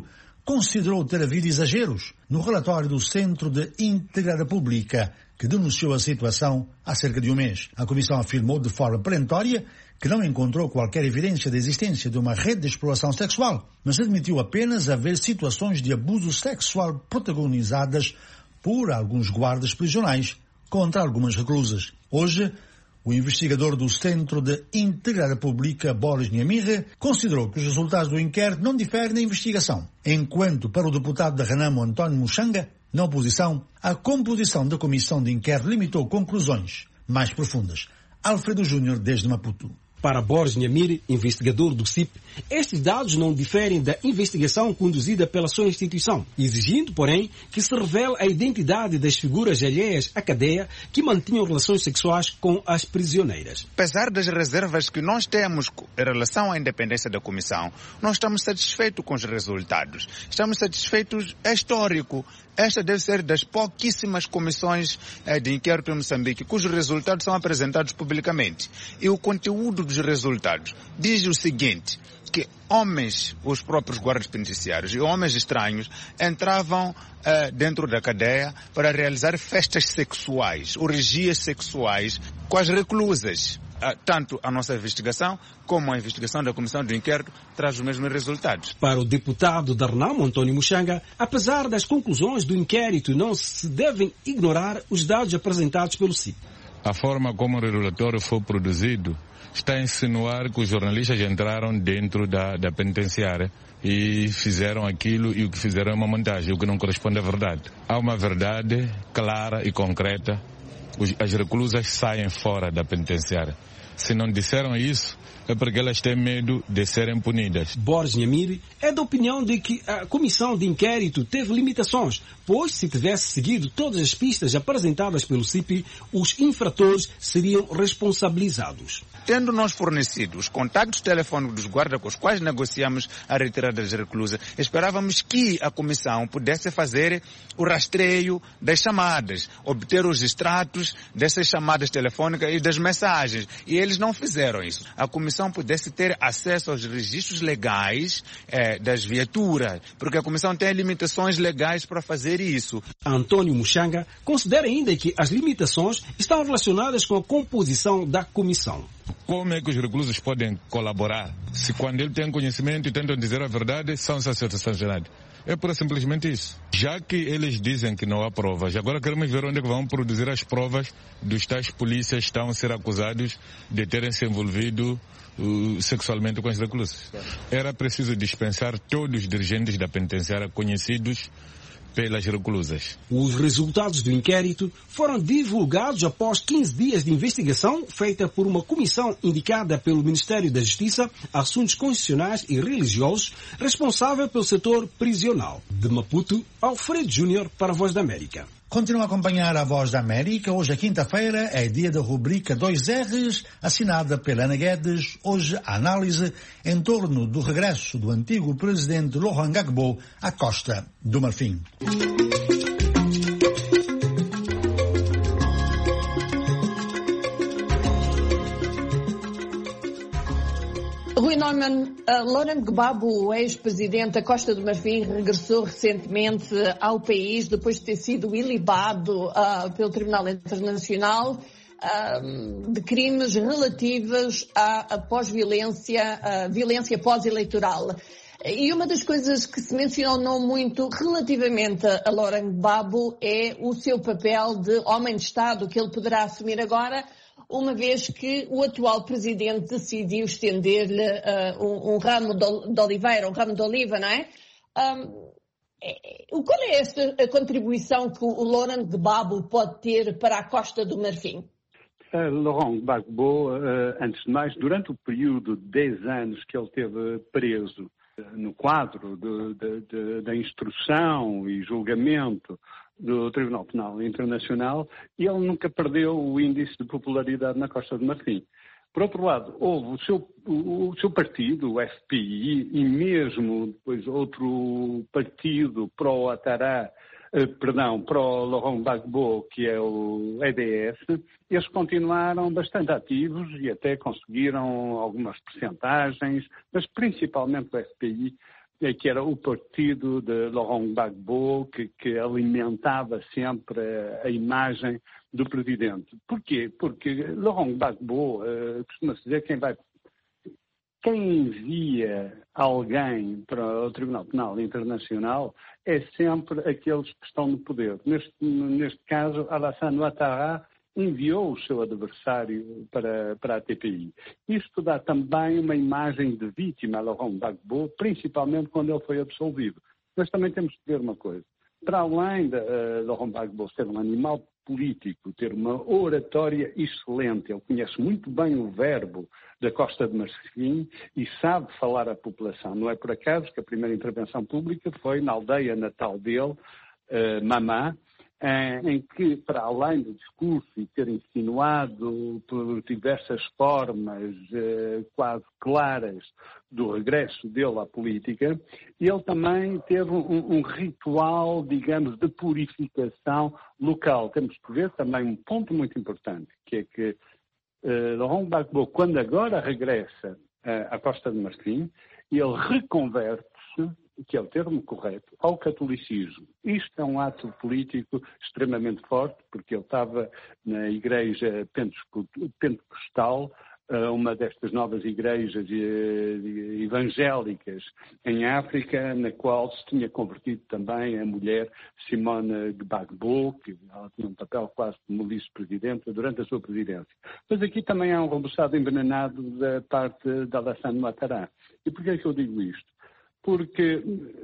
considerou ter havido exageros no relatório do Centro de Íntegra República, que denunciou a situação há cerca de um mês. A Comissão afirmou de forma perentória que não encontrou qualquer evidência da existência de uma rede de exploração sexual, mas admitiu apenas haver situações de abuso sexual protagonizadas por alguns guardas prisionais contra algumas reclusas. Hoje, o investigador do Centro de Íntegra República, Boris Niamire, considerou que os resultados do inquérito não diferem da investigação, enquanto para o deputado da Renamo, António Muxanga, na oposição, a composição da comissão de inquérito limitou conclusões mais profundas. Alfredo Júnior, desde Maputo. Para Boris Niamire, investigador do C I P, estes dados não diferem da investigação conduzida pela sua instituição, exigindo, porém, que se revele a identidade das figuras alheias à cadeia que mantinham relações sexuais com as prisioneiras. Apesar das reservas que nós temos em relação à independência da comissão, nós estamos satisfeitos com os resultados. Estamos satisfeitos, é histórico. Esta deve ser das pouquíssimas comissões eh, de inquérito em Moçambique cujos resultados são apresentados publicamente. E o conteúdo dos resultados diz o seguinte, que homens, os próprios guardas penitenciários e homens estranhos entravam eh, dentro da cadeia para realizar festas sexuais, orgias sexuais com as reclusas. Tanto a nossa investigação como a investigação da Comissão de Inquérito traz os mesmos resultados. Para o deputado da Renamo, António Muxanga, apesar das conclusões do inquérito, não se devem ignorar os dados apresentados pelo C I P. A forma como o relatório foi produzido está a insinuar que os jornalistas entraram dentro da, da penitenciária e fizeram aquilo, e o que fizeram é uma montagem, o que não corresponde à verdade. Há uma verdade clara e concreta. As reclusas saem fora da penitenciária. Se não disseram isso, é porque elas têm medo de serem punidas. Boris Niamire é da opinião de que a comissão de inquérito teve limitações, pois se tivesse seguido todas as pistas apresentadas pelo C I P, os infratores seriam responsabilizados. Tendo nós fornecido os contactos telefônicos dos guardas com os quais negociamos a retirada das reclusas, esperávamos que a comissão pudesse fazer o rastreio das chamadas, obter os extratos dessas chamadas telefônicas e das mensagens. E eles não fizeram isso. A comissão pudesse ter acesso aos registros legais eh, das viaturas, porque a comissão tem limitações legais para fazer isso. António Muxanga considera ainda que as limitações estão relacionadas com a composição da comissão. Como é que os reclusos podem colaborar se quando ele tem conhecimento e tentam dizer a verdade, são sancionados? É pura simplesmente isso. Já que eles dizem que não há provas, agora queremos ver onde é que vão produzir as provas dos tais polícias que estão a ser acusados de terem se envolvido uh, sexualmente com os reclusos. Era preciso dispensar todos os dirigentes da penitenciária conhecidos pelas reclusas. Os resultados do inquérito foram divulgados após quinze dias de investigação feita por uma comissão indicada pelo Ministério da Justiça, Assuntos Constitucionais e Religiosos, responsável pelo setor prisional. De Maputo, Alfredo Júnior para a Voz da América. Continua a acompanhar a Voz da América. Hoje, é quinta-feira, é dia da rubrica dois R's, assinada pela Ana Guedes. Hoje, a análise em torno do regresso do antigo presidente Laurent Gbagbo à Costa do Marfim. Rui Norman, uh, Laurent Gbagbo, o ex-presidente da Costa do Marfim, regressou recentemente ao país depois de ter sido ilibado uh, pelo Tribunal Internacional uh, de crimes relativos à, à pós-violência, uh, violência pós-eleitoral. E uma das coisas que se mencionou não muito relativamente a Laurent Gbagbo é o seu papel de homem de Estado que ele poderá assumir agora, uma vez que o atual presidente decidiu estender-lhe uh, um, um ramo de, de oliveira, um ramo de oliva, não é? Um, qual é esta a contribuição que o Laurent Gbagbo pode ter para a Costa do Marfim? Uh, Laurent Gbagbo, uh, antes de mais, durante o período de dez anos que ele teve preso uh, no quadro de, de, de, da instrução e julgamento do Tribunal Penal Internacional, ele nunca perdeu o índice de popularidade na Costa do Marfim. Por outro lado, houve o seu, o, o seu partido, o F P I, e mesmo depois outro partido pró-Ouattara, eh, perdão, pró-Laurent Gbagbo, que é o E D S, eles continuaram bastante ativos e até conseguiram algumas percentagens, mas principalmente o F P I que era o partido de Laurent Gbagbo, que, que alimentava sempre a, a imagem do presidente. Porquê? Porque Laurent Gbagbo, uh, costuma-se dizer, quem vai... Quem envia alguém para o Tribunal Penal Internacional é sempre aqueles que estão no poder. Neste, neste caso, Alassane Ouattara enviou o seu adversário para, para a T P I. Isto dá também uma imagem de vítima a Laurent Gbagbo, principalmente quando ele foi absolvido. Mas também temos que ver uma coisa. Para além de uh, Laurent Gbagbo ser um animal político, ter uma oratória excelente, ele conhece muito bem o verbo da Costa de Marfim e sabe falar à população. Não é por acaso que a primeira intervenção pública foi na aldeia natal dele, uh, Mamá, em que, para além do discurso e ter insinuado por diversas formas eh, quase claras do regresso dele à política, ele também teve um, um ritual, digamos, de purificação local. Temos que ver também um ponto muito importante, que é que eh, Laurent Gbagbo, quando agora regressa eh, à Costa de Marfim, ele reconverte-se, que é o termo correto, ao catolicismo. Isto é um ato político extremamente forte, porque ele estava na igreja pentecostal, uma destas novas igrejas evangélicas em África, na qual se tinha convertido também a mulher Simone Gbagbo, que ela tinha um papel quase como vice-presidente durante a sua presidência. Mas aqui também há um rebuçado envenenado da parte de Alassane Ouattara. E porquê é que eu digo isto? Porque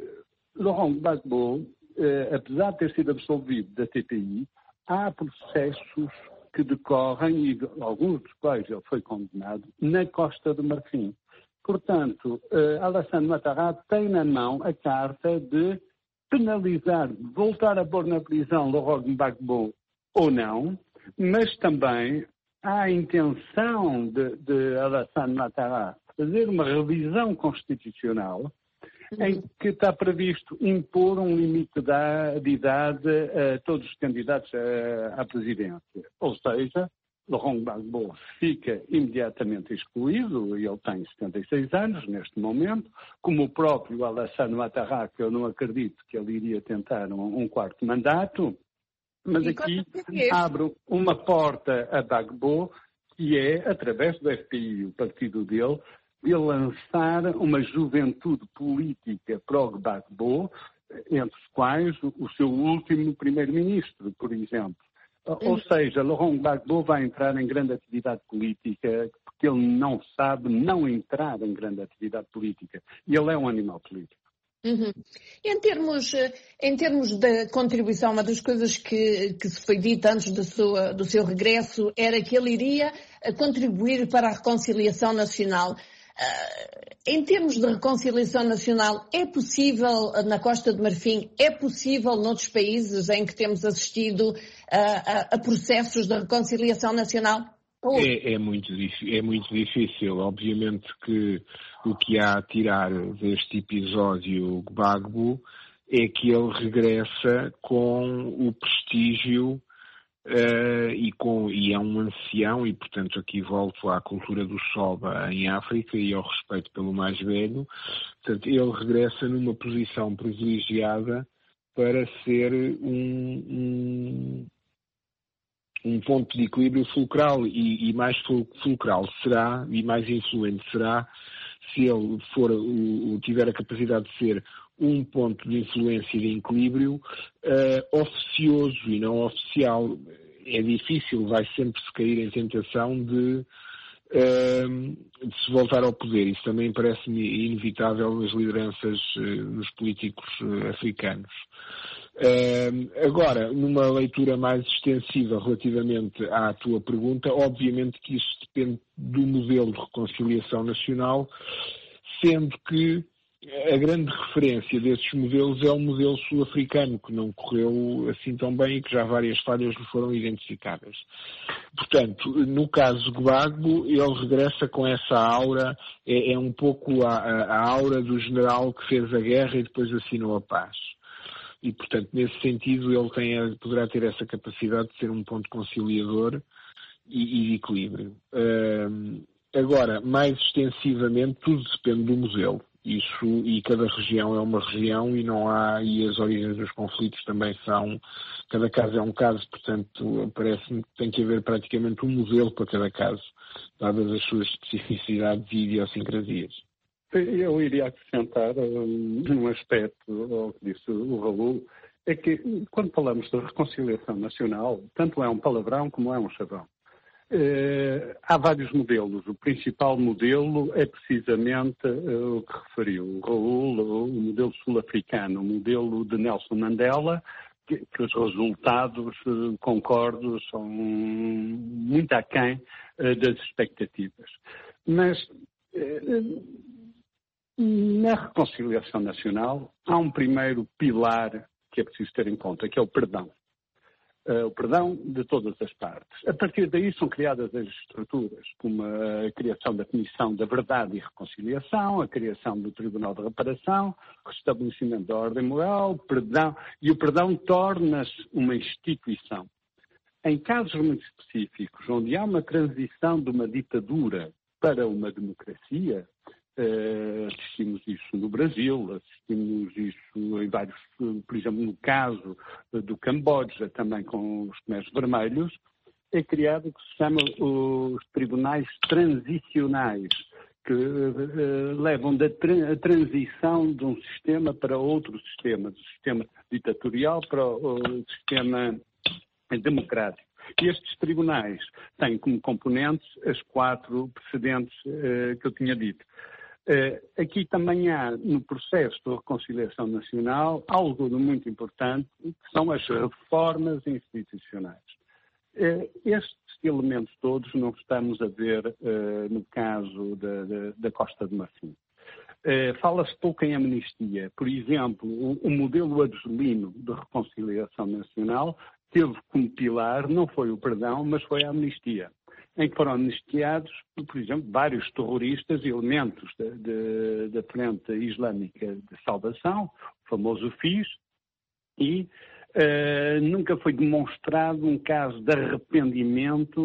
Laurent Gbagbo, eh, apesar de ter sido absolvido da T P I, há processos que decorrem, e alguns dos quais ele foi condenado, na Costa do Marfim. Portanto, eh, Alassane Ouattara tem na mão a carta de penalizar, voltar a pôr na prisão Laurent Gbagbo ou não, mas também há a intenção de, de Alassane Ouattara fazer uma revisão constitucional em que está previsto impor um limite de idade a todos os candidatos à presidência. Ou seja, Laurent Gbagbo fica imediatamente excluído, e ele tem setenta e seis anos neste momento, como o próprio Alassane Ouattara, que eu não acredito que ele iria tentar um, um quarto mandato, mas aqui abre uma porta a Gbagbo, que é, através do F P I, o partido dele, de lançar uma juventude política pró-Gbagbo, entre os quais o seu último primeiro-ministro, por exemplo. Ou seja, Laurent Gbagbo vai entrar em grande atividade política, porque ele não sabe não entrar em grande atividade política. E ele é um animal político. Uhum. Em termos, em termos da contribuição, uma das coisas que, que se foi dita antes do seu, do seu regresso era que ele iria contribuir para a reconciliação nacional. Uh, em termos de reconciliação nacional, é possível na Costa de Marfim, é possível noutros países em que temos assistido uh, a, a processos de reconciliação nacional? É, é, muito, é muito difícil. Obviamente que o que há a tirar deste episódio Gbagbo é que ele regressa com o prestígio Uh, e, com, e é um ancião, e portanto aqui volto à cultura do Soba em África e ao respeito pelo mais velho. Portanto, ele regressa numa posição privilegiada para ser um, um, um ponto de equilíbrio fulcral, e, e mais fulcral será, e mais influente será, se ele for, o, tiver a capacidade de ser um ponto de influência e de equilíbrio uh, oficioso e não oficial. É difícil, vai sempre se cair em tentação de, uh, de se voltar ao poder. Isso também parece-me inevitável nas lideranças, uh, nos políticos uh, africanos. Uh, agora, numa leitura mais extensiva relativamente à tua pergunta, obviamente que isso depende do modelo de reconciliação nacional, sendo que a grande referência desses modelos é o modelo sul-africano, que não correu assim tão bem e que já várias falhas lhe foram identificadas. Portanto, no caso de Gbagbo, ele regressa com essa aura, é, é um pouco a, a aura do general que fez a guerra e depois assinou a paz. E, portanto, nesse sentido, ele tem, poderá ter essa capacidade de ser um ponto conciliador e, e de equilíbrio. Uh, agora, mais extensivamente, tudo depende do modelo. Isso, e cada região é uma região e não há, e as origens dos conflitos também são, cada caso é um caso, portanto, parece-me que tem que haver praticamente um modelo para cada caso, dadas as suas especificidades e idiosincrasias. Eu iria acrescentar um, um aspecto ao que disse o Raul, é que quando falamos de reconciliação nacional, tanto é um palavrão como é um chavão. Uh, há vários modelos. O principal modelo é precisamente uh, o que referiu o Raul, o modelo sul-africano, o modelo de Nelson Mandela, que, que os resultados, uh, concordo, são muito aquém uh, das expectativas. Mas uh, na reconciliação nacional há um primeiro pilar que é preciso ter em conta, que é o perdão. Uh, o perdão de todas as partes. A partir daí são criadas as estruturas, como a criação da Comissão da Verdade e Reconciliação, a criação do Tribunal de Reparação, o restabelecimento da ordem moral, perdão, e o perdão torna-se uma instituição. Em casos muito específicos, onde há uma transição de uma ditadura para uma democracia, Uh, assistimos isso no Brasil, assistimos isso em vários, por exemplo, no caso do Camboja, também com os Khmers Vermelhos, é criado o que se chama os tribunais transicionais, que uh, levam da tra- a transição de um sistema para outro sistema, do sistema ditatorial para o, o sistema democrático. E estes tribunais têm como componentes as quatro precedentes uh, que eu tinha dito. Uh, aqui também há, no processo de reconciliação nacional, algo de muito importante, que são as reformas institucionais. Uh, estes elementos todos não estamos a ver uh, no caso da, da, da Costa de Marfim. Uh, fala-se pouco em amnistia. Por exemplo, o, o modelo argelino de reconciliação nacional teve como pilar, não foi o perdão, mas foi a amnistia, em que foram amnistiados, por exemplo, vários terroristas e elementos da Frente Islâmica de Salvação, o famoso F I S, e uh, nunca foi demonstrado um caso de arrependimento,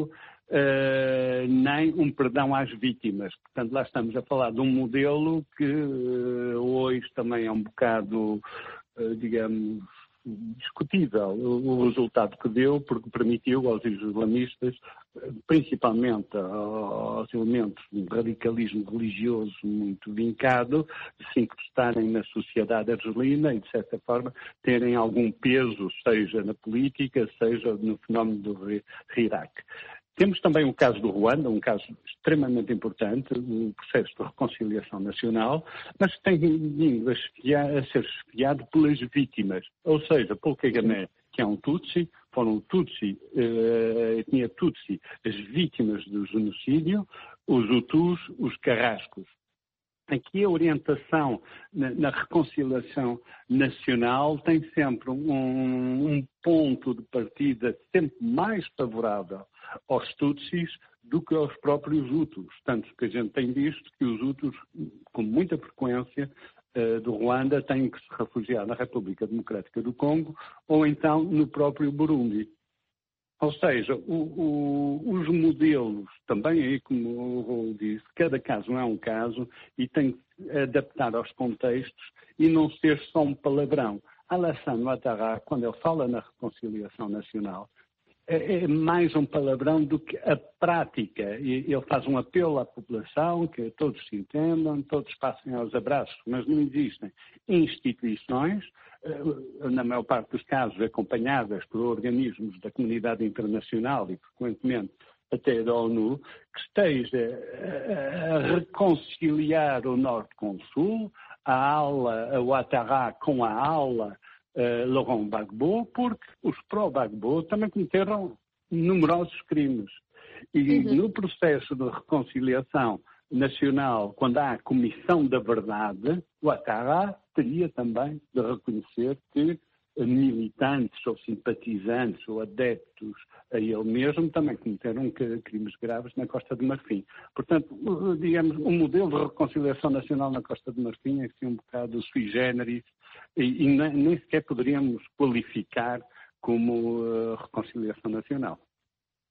uh, nem um perdão às vítimas. Portanto, lá estamos a falar de um modelo que uh, hoje também é um bocado, uh, digamos, discutível o resultado que deu, porque permitiu aos islamistas, principalmente aos elementos de radicalismo religioso muito vincado, se incrustarem na sociedade argelina e, de certa forma, terem algum peso, seja na política, seja no fenómeno do Iraque. Temos também o caso do Ruanda, um caso extremamente importante, o processo de reconciliação nacional, mas que tem vindo a, esfiar, a ser esfiado pelas vítimas, ou seja, pelo Kagame, que é um Tutsi, foram Tutsi, a etnia Tutsi, as vítimas do genocídio, os Hutus, os Carrascos. Aqui a orientação na, na reconciliação nacional tem sempre um, um ponto de partida sempre mais favorável aos Tutsis do que aos próprios Hutus. Tanto que a gente tem visto que os Hutus, com muita frequência, uh, do Ruanda, têm que se refugiar na República Democrática do Congo ou então no próprio Burundi. Ou seja, o, o, os modelos, também aí como o Raul disse, cada caso é um caso e tem que se adaptar aos contextos e não ser só um palavrão. Alassane Ouattara, quando ele fala na reconciliação nacional, é, é mais um palavrão do que a prática. E ele faz um apelo à população, que todos se entendam, todos passem aos abraços, mas não existem instituições, na maior parte dos casos acompanhadas por organismos da comunidade internacional e frequentemente até da ONU, que esteja a reconciliar o Norte com o Sul, a ala a Ouattara com a ala uh, Laurent Gbagbo, porque os pró-Gbagbo também cometeram numerosos crimes. E uhum. no processo de reconciliação nacional, quando há a Comissão da Verdade, o Ouattara teria também de reconhecer que militantes ou simpatizantes ou adeptos a ele mesmo também cometeram crimes graves na Costa de Marfim. Portanto, digamos, o modelo de reconciliação nacional na Costa de Marfim é assim um bocado sui generis e, e nem sequer poderíamos qualificar como uh, reconciliação nacional.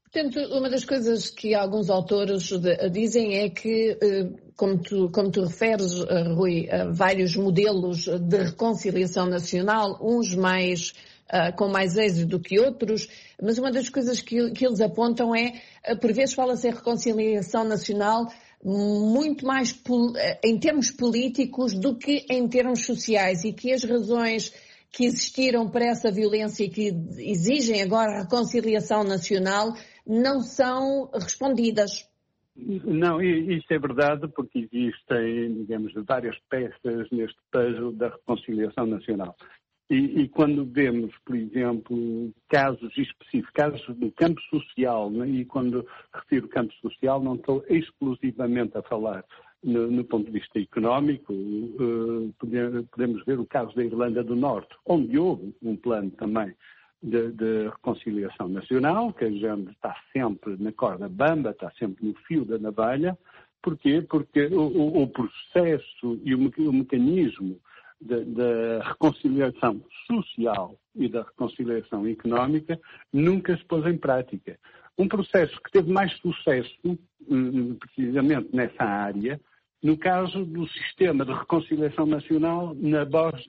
Portanto, uma das coisas que alguns autores dizem é que, como tu, como tu referes, Rui, vários modelos de reconciliação nacional, uns mais, com mais êxito do que outros, mas uma das coisas que, que eles apontam é, por vezes fala-se em reconciliação nacional muito mais em termos políticos do que em termos sociais, e que as razões que existiram para essa violência e que exigem agora a reconciliação nacional não são respondidas. Não, isso é verdade, porque existem, digamos, várias peças neste puzzle da reconciliação nacional. E, e quando vemos, por exemplo, casos específicos, casos do campo social, né? E quando refiro campo social não estou exclusivamente a falar no, no ponto de vista económico, uh, podemos ver o caso da Irlanda do Norte, onde houve um plano também de, de reconciliação nacional, que a gente está sempre na corda bamba, está sempre no fio da navalha. Porquê? Porque o, o, o processo e o, o mecanismo da reconciliação social e da reconciliação económica nunca se pôs em prática. Um processo que teve mais sucesso, precisamente nessa área, no caso do sistema de reconciliação nacional na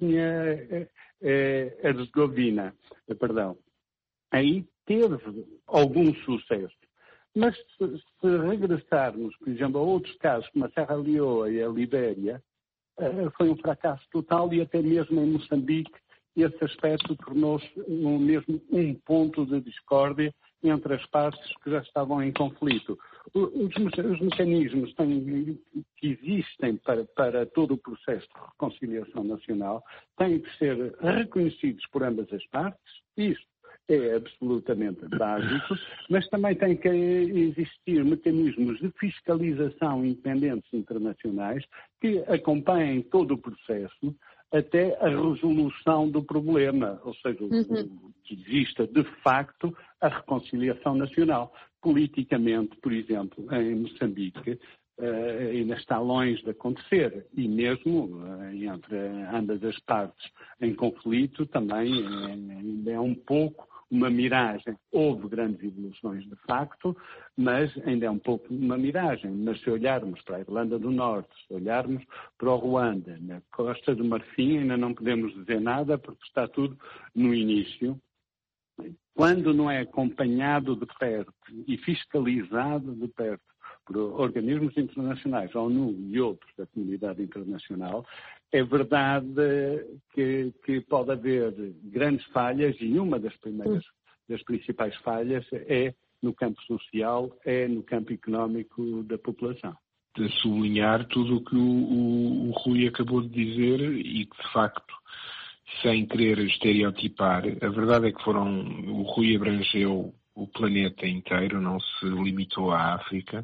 Bósnia-Herzegovina, perdão. Aí teve algum sucesso. Mas se, se regressarmos, por exemplo, a outros casos, como a Serra Leoa e a Libéria, foi um fracasso total, e até mesmo em Moçambique esse aspecto tornou-se um, mesmo um ponto de discórdia entre as partes que já estavam em conflito. Os, os mecanismos têm, que existem para, para todo o processo de reconciliação nacional têm que ser reconhecidos por ambas as partes. Isso é absolutamente básico, mas também tem que existir mecanismos de fiscalização independentes internacionais que acompanhem todo o processo até a resolução do problema, ou seja, uhum. que exista de facto a reconciliação nacional. Politicamente, por exemplo, em Moçambique, Uh, ainda está longe de acontecer, e mesmo uh, entre ambas as partes em conflito também uh, ainda é um pouco uma miragem. Houve grandes evoluções de facto, mas ainda é um pouco uma miragem. Mas se olharmos para a Irlanda do Norte, se olharmos para o Ruanda, na Costa do Marfim, ainda não podemos dizer nada porque está tudo no início. Quando não é acompanhado de perto e fiscalizado de perto por organismos internacionais, a ONU e outros da comunidade internacional, é verdade que, que pode haver grandes falhas, e uma das primeiras, das principais falhas é no campo social, é no campo económico da população. De sublinhar tudo o que o, o, o Rui acabou de dizer, e que de facto, sem querer estereotipar, a verdade é que foram, o Rui abrangeu o planeta inteiro, não se limitou à África,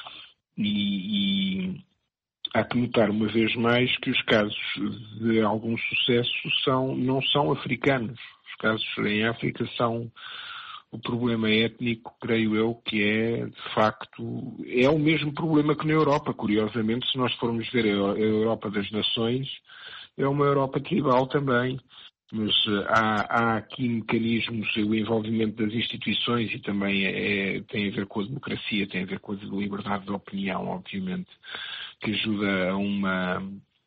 e, e há que notar uma vez mais que os casos de algum sucesso são, não são africanos. Os casos em África são o problema étnico, creio eu, que é, de facto, é o mesmo problema que na Europa. Curiosamente, se nós formos ver a Europa das Nações, é uma Europa tribal também. Mas há, há aqui mecanismos, o envolvimento das instituições, e também é, tem a ver com a democracia, tem a ver com a liberdade de opinião, obviamente, que ajuda a uma,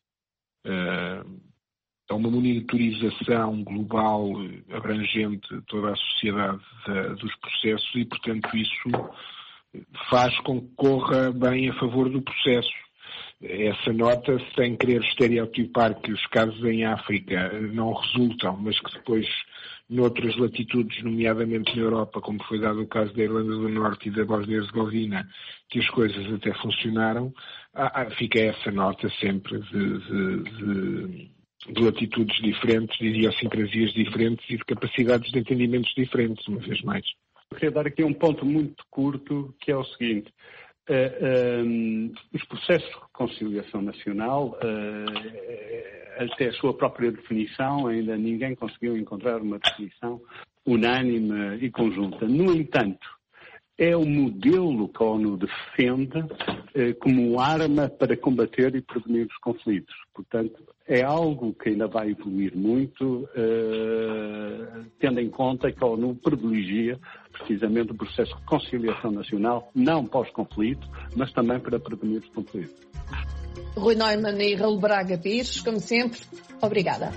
a uma monitorização global, abrangente, toda a sociedade da, dos processos, e, portanto, isso faz com que corra bem a favor do processo. Essa nota, sem querer estereotipar que os casos em África não resultam, mas que depois, noutras latitudes, nomeadamente na Europa, como foi dado o caso da Irlanda do Norte e da Bósnia-Herzegovina, que as coisas até funcionaram, fica essa nota sempre de, de, de, de latitudes diferentes, de idiosincrasias diferentes e de capacidades de entendimentos diferentes, uma vez mais. Eu queria dar aqui um ponto muito curto, que é o seguinte. Uh, um, os processos de reconciliação nacional, uh, até a sua própria definição, ainda ninguém conseguiu encontrar uma definição unânime e conjunta. No entanto, é o modelo que a ONU defende eh, como arma para combater e prevenir os conflitos. Portanto, é algo que ainda vai evoluir muito, eh, tendo em conta que a ONU privilegia precisamente o processo de reconciliação nacional, não pós-conflito, mas também para prevenir os conflitos. Rui Neumann e Raul Braga Pires, como sempre, obrigada.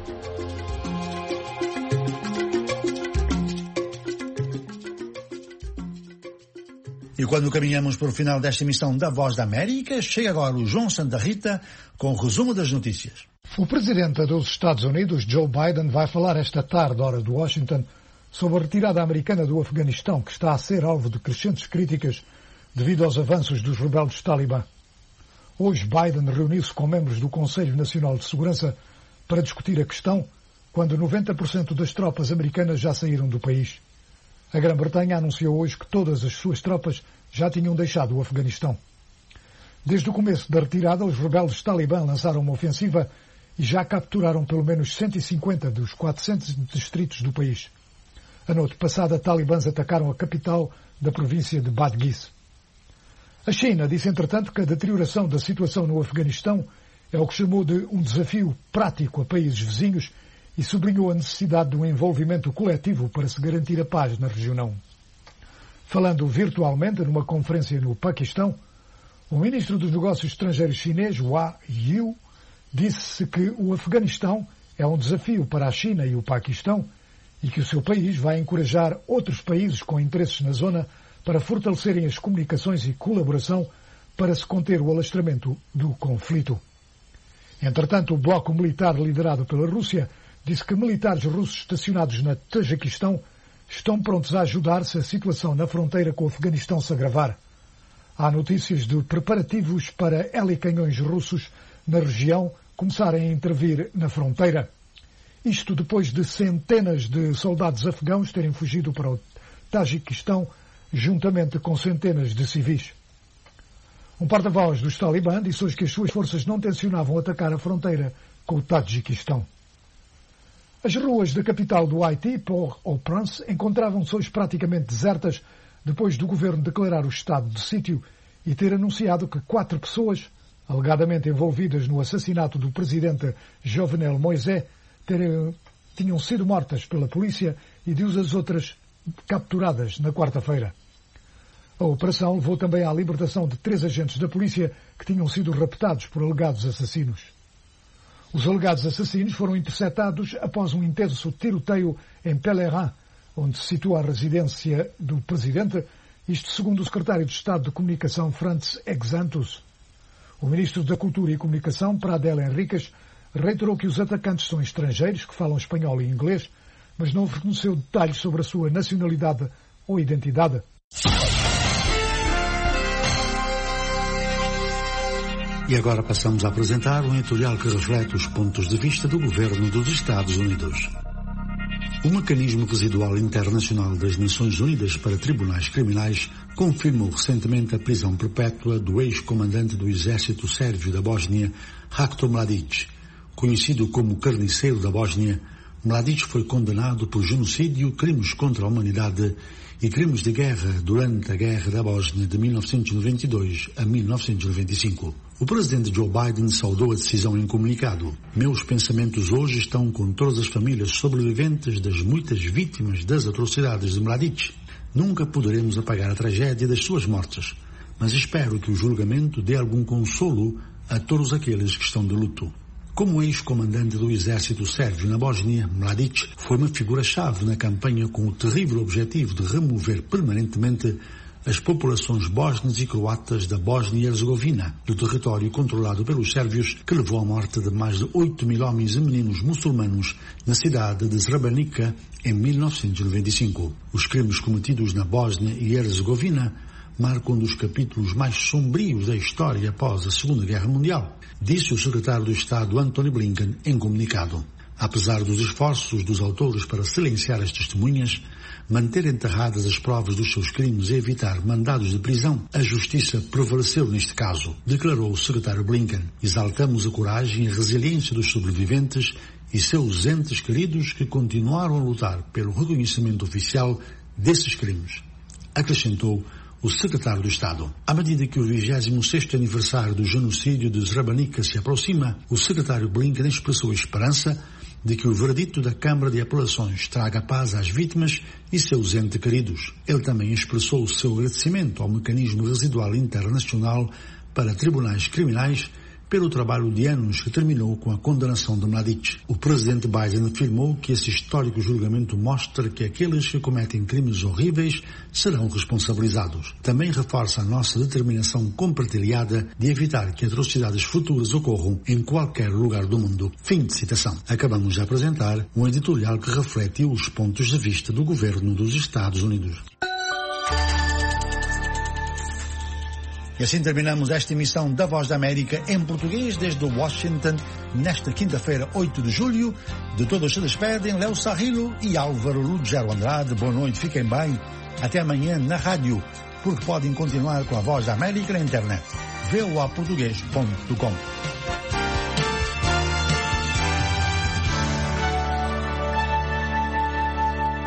E quando caminhamos para o final desta emissão da Voz da América, chega agora o João Santa Rita com o resumo das notícias. O presidente dos Estados Unidos, Joe Biden, vai falar esta tarde, hora de Washington, sobre a retirada americana do Afeganistão, que está a ser alvo de crescentes críticas devido aos avanços dos rebeldes Talibã. Hoje, Biden reuniu-se com membros do Conselho Nacional de Segurança para discutir a questão, quando noventa por cento das tropas americanas já saíram do país. A Grã-Bretanha anunciou hoje que todas as suas tropas já tinham deixado o Afeganistão. Desde o começo da retirada, os rebeldes Talibã lançaram uma ofensiva e já capturaram pelo menos cento e cinquenta dos quatrocentos distritos do país. A noite passada, talibãs atacaram a capital da província de Badghis. A China disse, entretanto, que a deterioração da situação no Afeganistão é o que chamou de um desafio prático a países vizinhos e sublinhou a necessidade de um envolvimento coletivo para se garantir a paz na região. Falando virtualmente numa conferência no Paquistão, o ministro dos Negócios Estrangeiros chinês, Hua Yu, disse que o Afeganistão é um desafio para a China e o Paquistão e que o seu país vai encorajar outros países com interesses na zona para fortalecerem as comunicações e colaboração para se conter o alastramento do conflito. Entretanto, o bloco militar liderado pela Rússia disse que militares russos estacionados na Tajiquistão estão prontos a ajudar se a situação na fronteira com o Afeganistão se agravar. Há notícias de preparativos para helicanhões russos na região começarem a intervir na fronteira. Isto depois de centenas de soldados afegãos terem fugido para o Tajiquistão, juntamente com centenas de civis. Um porta-voz dos Talibã disse hoje que as suas forças não tencionavam atacar a fronteira com o Tajiquistão. As ruas da capital do Haiti, Port-au-Prince, encontravam-se hoje praticamente desertas depois do governo declarar o estado de sítio e ter anunciado que quatro pessoas, alegadamente envolvidas no assassinato do presidente Jovenel Moïse, terem, tinham sido mortas pela polícia e duas outras capturadas na quarta-feira. A operação levou também à libertação de três agentes da polícia que tinham sido raptados por alegados assassinos. Os alegados assassinos foram interceptados após um intenso tiroteio em Pelerin, onde se situa a residência do presidente, isto segundo o secretário de Estado de Comunicação, Frantz Exantus. O ministro da Cultura e Comunicação, Pradel Henriques, reiterou que os atacantes são estrangeiros que falam espanhol e inglês, mas não forneceu detalhes sobre a sua nacionalidade ou identidade. E agora passamos a apresentar um editorial que reflete os pontos de vista do governo dos Estados Unidos. O mecanismo residual internacional das Nações Unidas para Tribunais Criminais confirmou recentemente a prisão perpétua do ex-comandante do exército sérvio da Bósnia, Ratko Mladic. Conhecido como Carniceiro da Bósnia, Mladic foi condenado por genocídio, crimes contra a humanidade e crimes de guerra durante a Guerra da Bósnia de mil novecentos e noventa e dois a mil novecentos e noventa e cinco. O presidente Joe Biden saudou a decisão em comunicado. Meus pensamentos hoje estão com todas as famílias sobreviventes das muitas vítimas das atrocidades de Mladic. Nunca poderemos apagar a tragédia das suas mortes, mas espero que o julgamento dê algum consolo a todos aqueles que estão de luto. Como ex-comandante do exército sérvio na Bósnia, Mladic foi uma figura-chave na campanha com o terrível objetivo de remover permanentemente as populações bósnias e croatas da Bósnia e Herzegovina, do território controlado pelos sérvios, que levou à morte de mais de oito mil homens e meninos muçulmanos na cidade de Srebrenica em mil novecentos e noventa e cinco. Os crimes cometidos na Bósnia e Herzegovina marcam um dos capítulos mais sombrios da história após a Segunda Guerra Mundial, disse o secretário do Estado Antony Blinken em comunicado. Apesar dos esforços dos autores para silenciar as testemunhas, manter enterradas as provas dos seus crimes e evitar mandados de prisão, a justiça prevaleceu neste caso, declarou o secretário Blinken. Exaltamos a coragem e a resiliência dos sobreviventes e seus entes queridos que continuaram a lutar pelo reconhecimento oficial desses crimes, acrescentou o secretário do Estado. À medida que o vigésimo sexto aniversário do genocídio de Srebrenica se aproxima, o secretário Blinken expressou a esperança de que o veredito da Câmara de Apelações traga paz às vítimas e seus entes queridos. Ele também expressou o seu agradecimento ao mecanismo residual internacional para tribunais criminais pelo trabalho de anos que terminou com a condenação de Mladic. O presidente Biden afirmou que esse histórico julgamento mostra que aqueles que cometem crimes horríveis serão responsabilizados. Também reforça a nossa determinação compartilhada de evitar que atrocidades futuras ocorram em qualquer lugar do mundo. Fim de citação. Acabamos de apresentar um editorial que reflete os pontos de vista do governo dos Estados Unidos. E assim terminamos esta emissão da Voz da América em português desde Washington, nesta quinta-feira, oito de julho. De todos se despedem Léo Sarrilo e Álvaro Lugero Andrade. Boa noite, fiquem bem. Até amanhã na rádio, porque podem continuar com a Voz da América na internet. v o a português ponto com.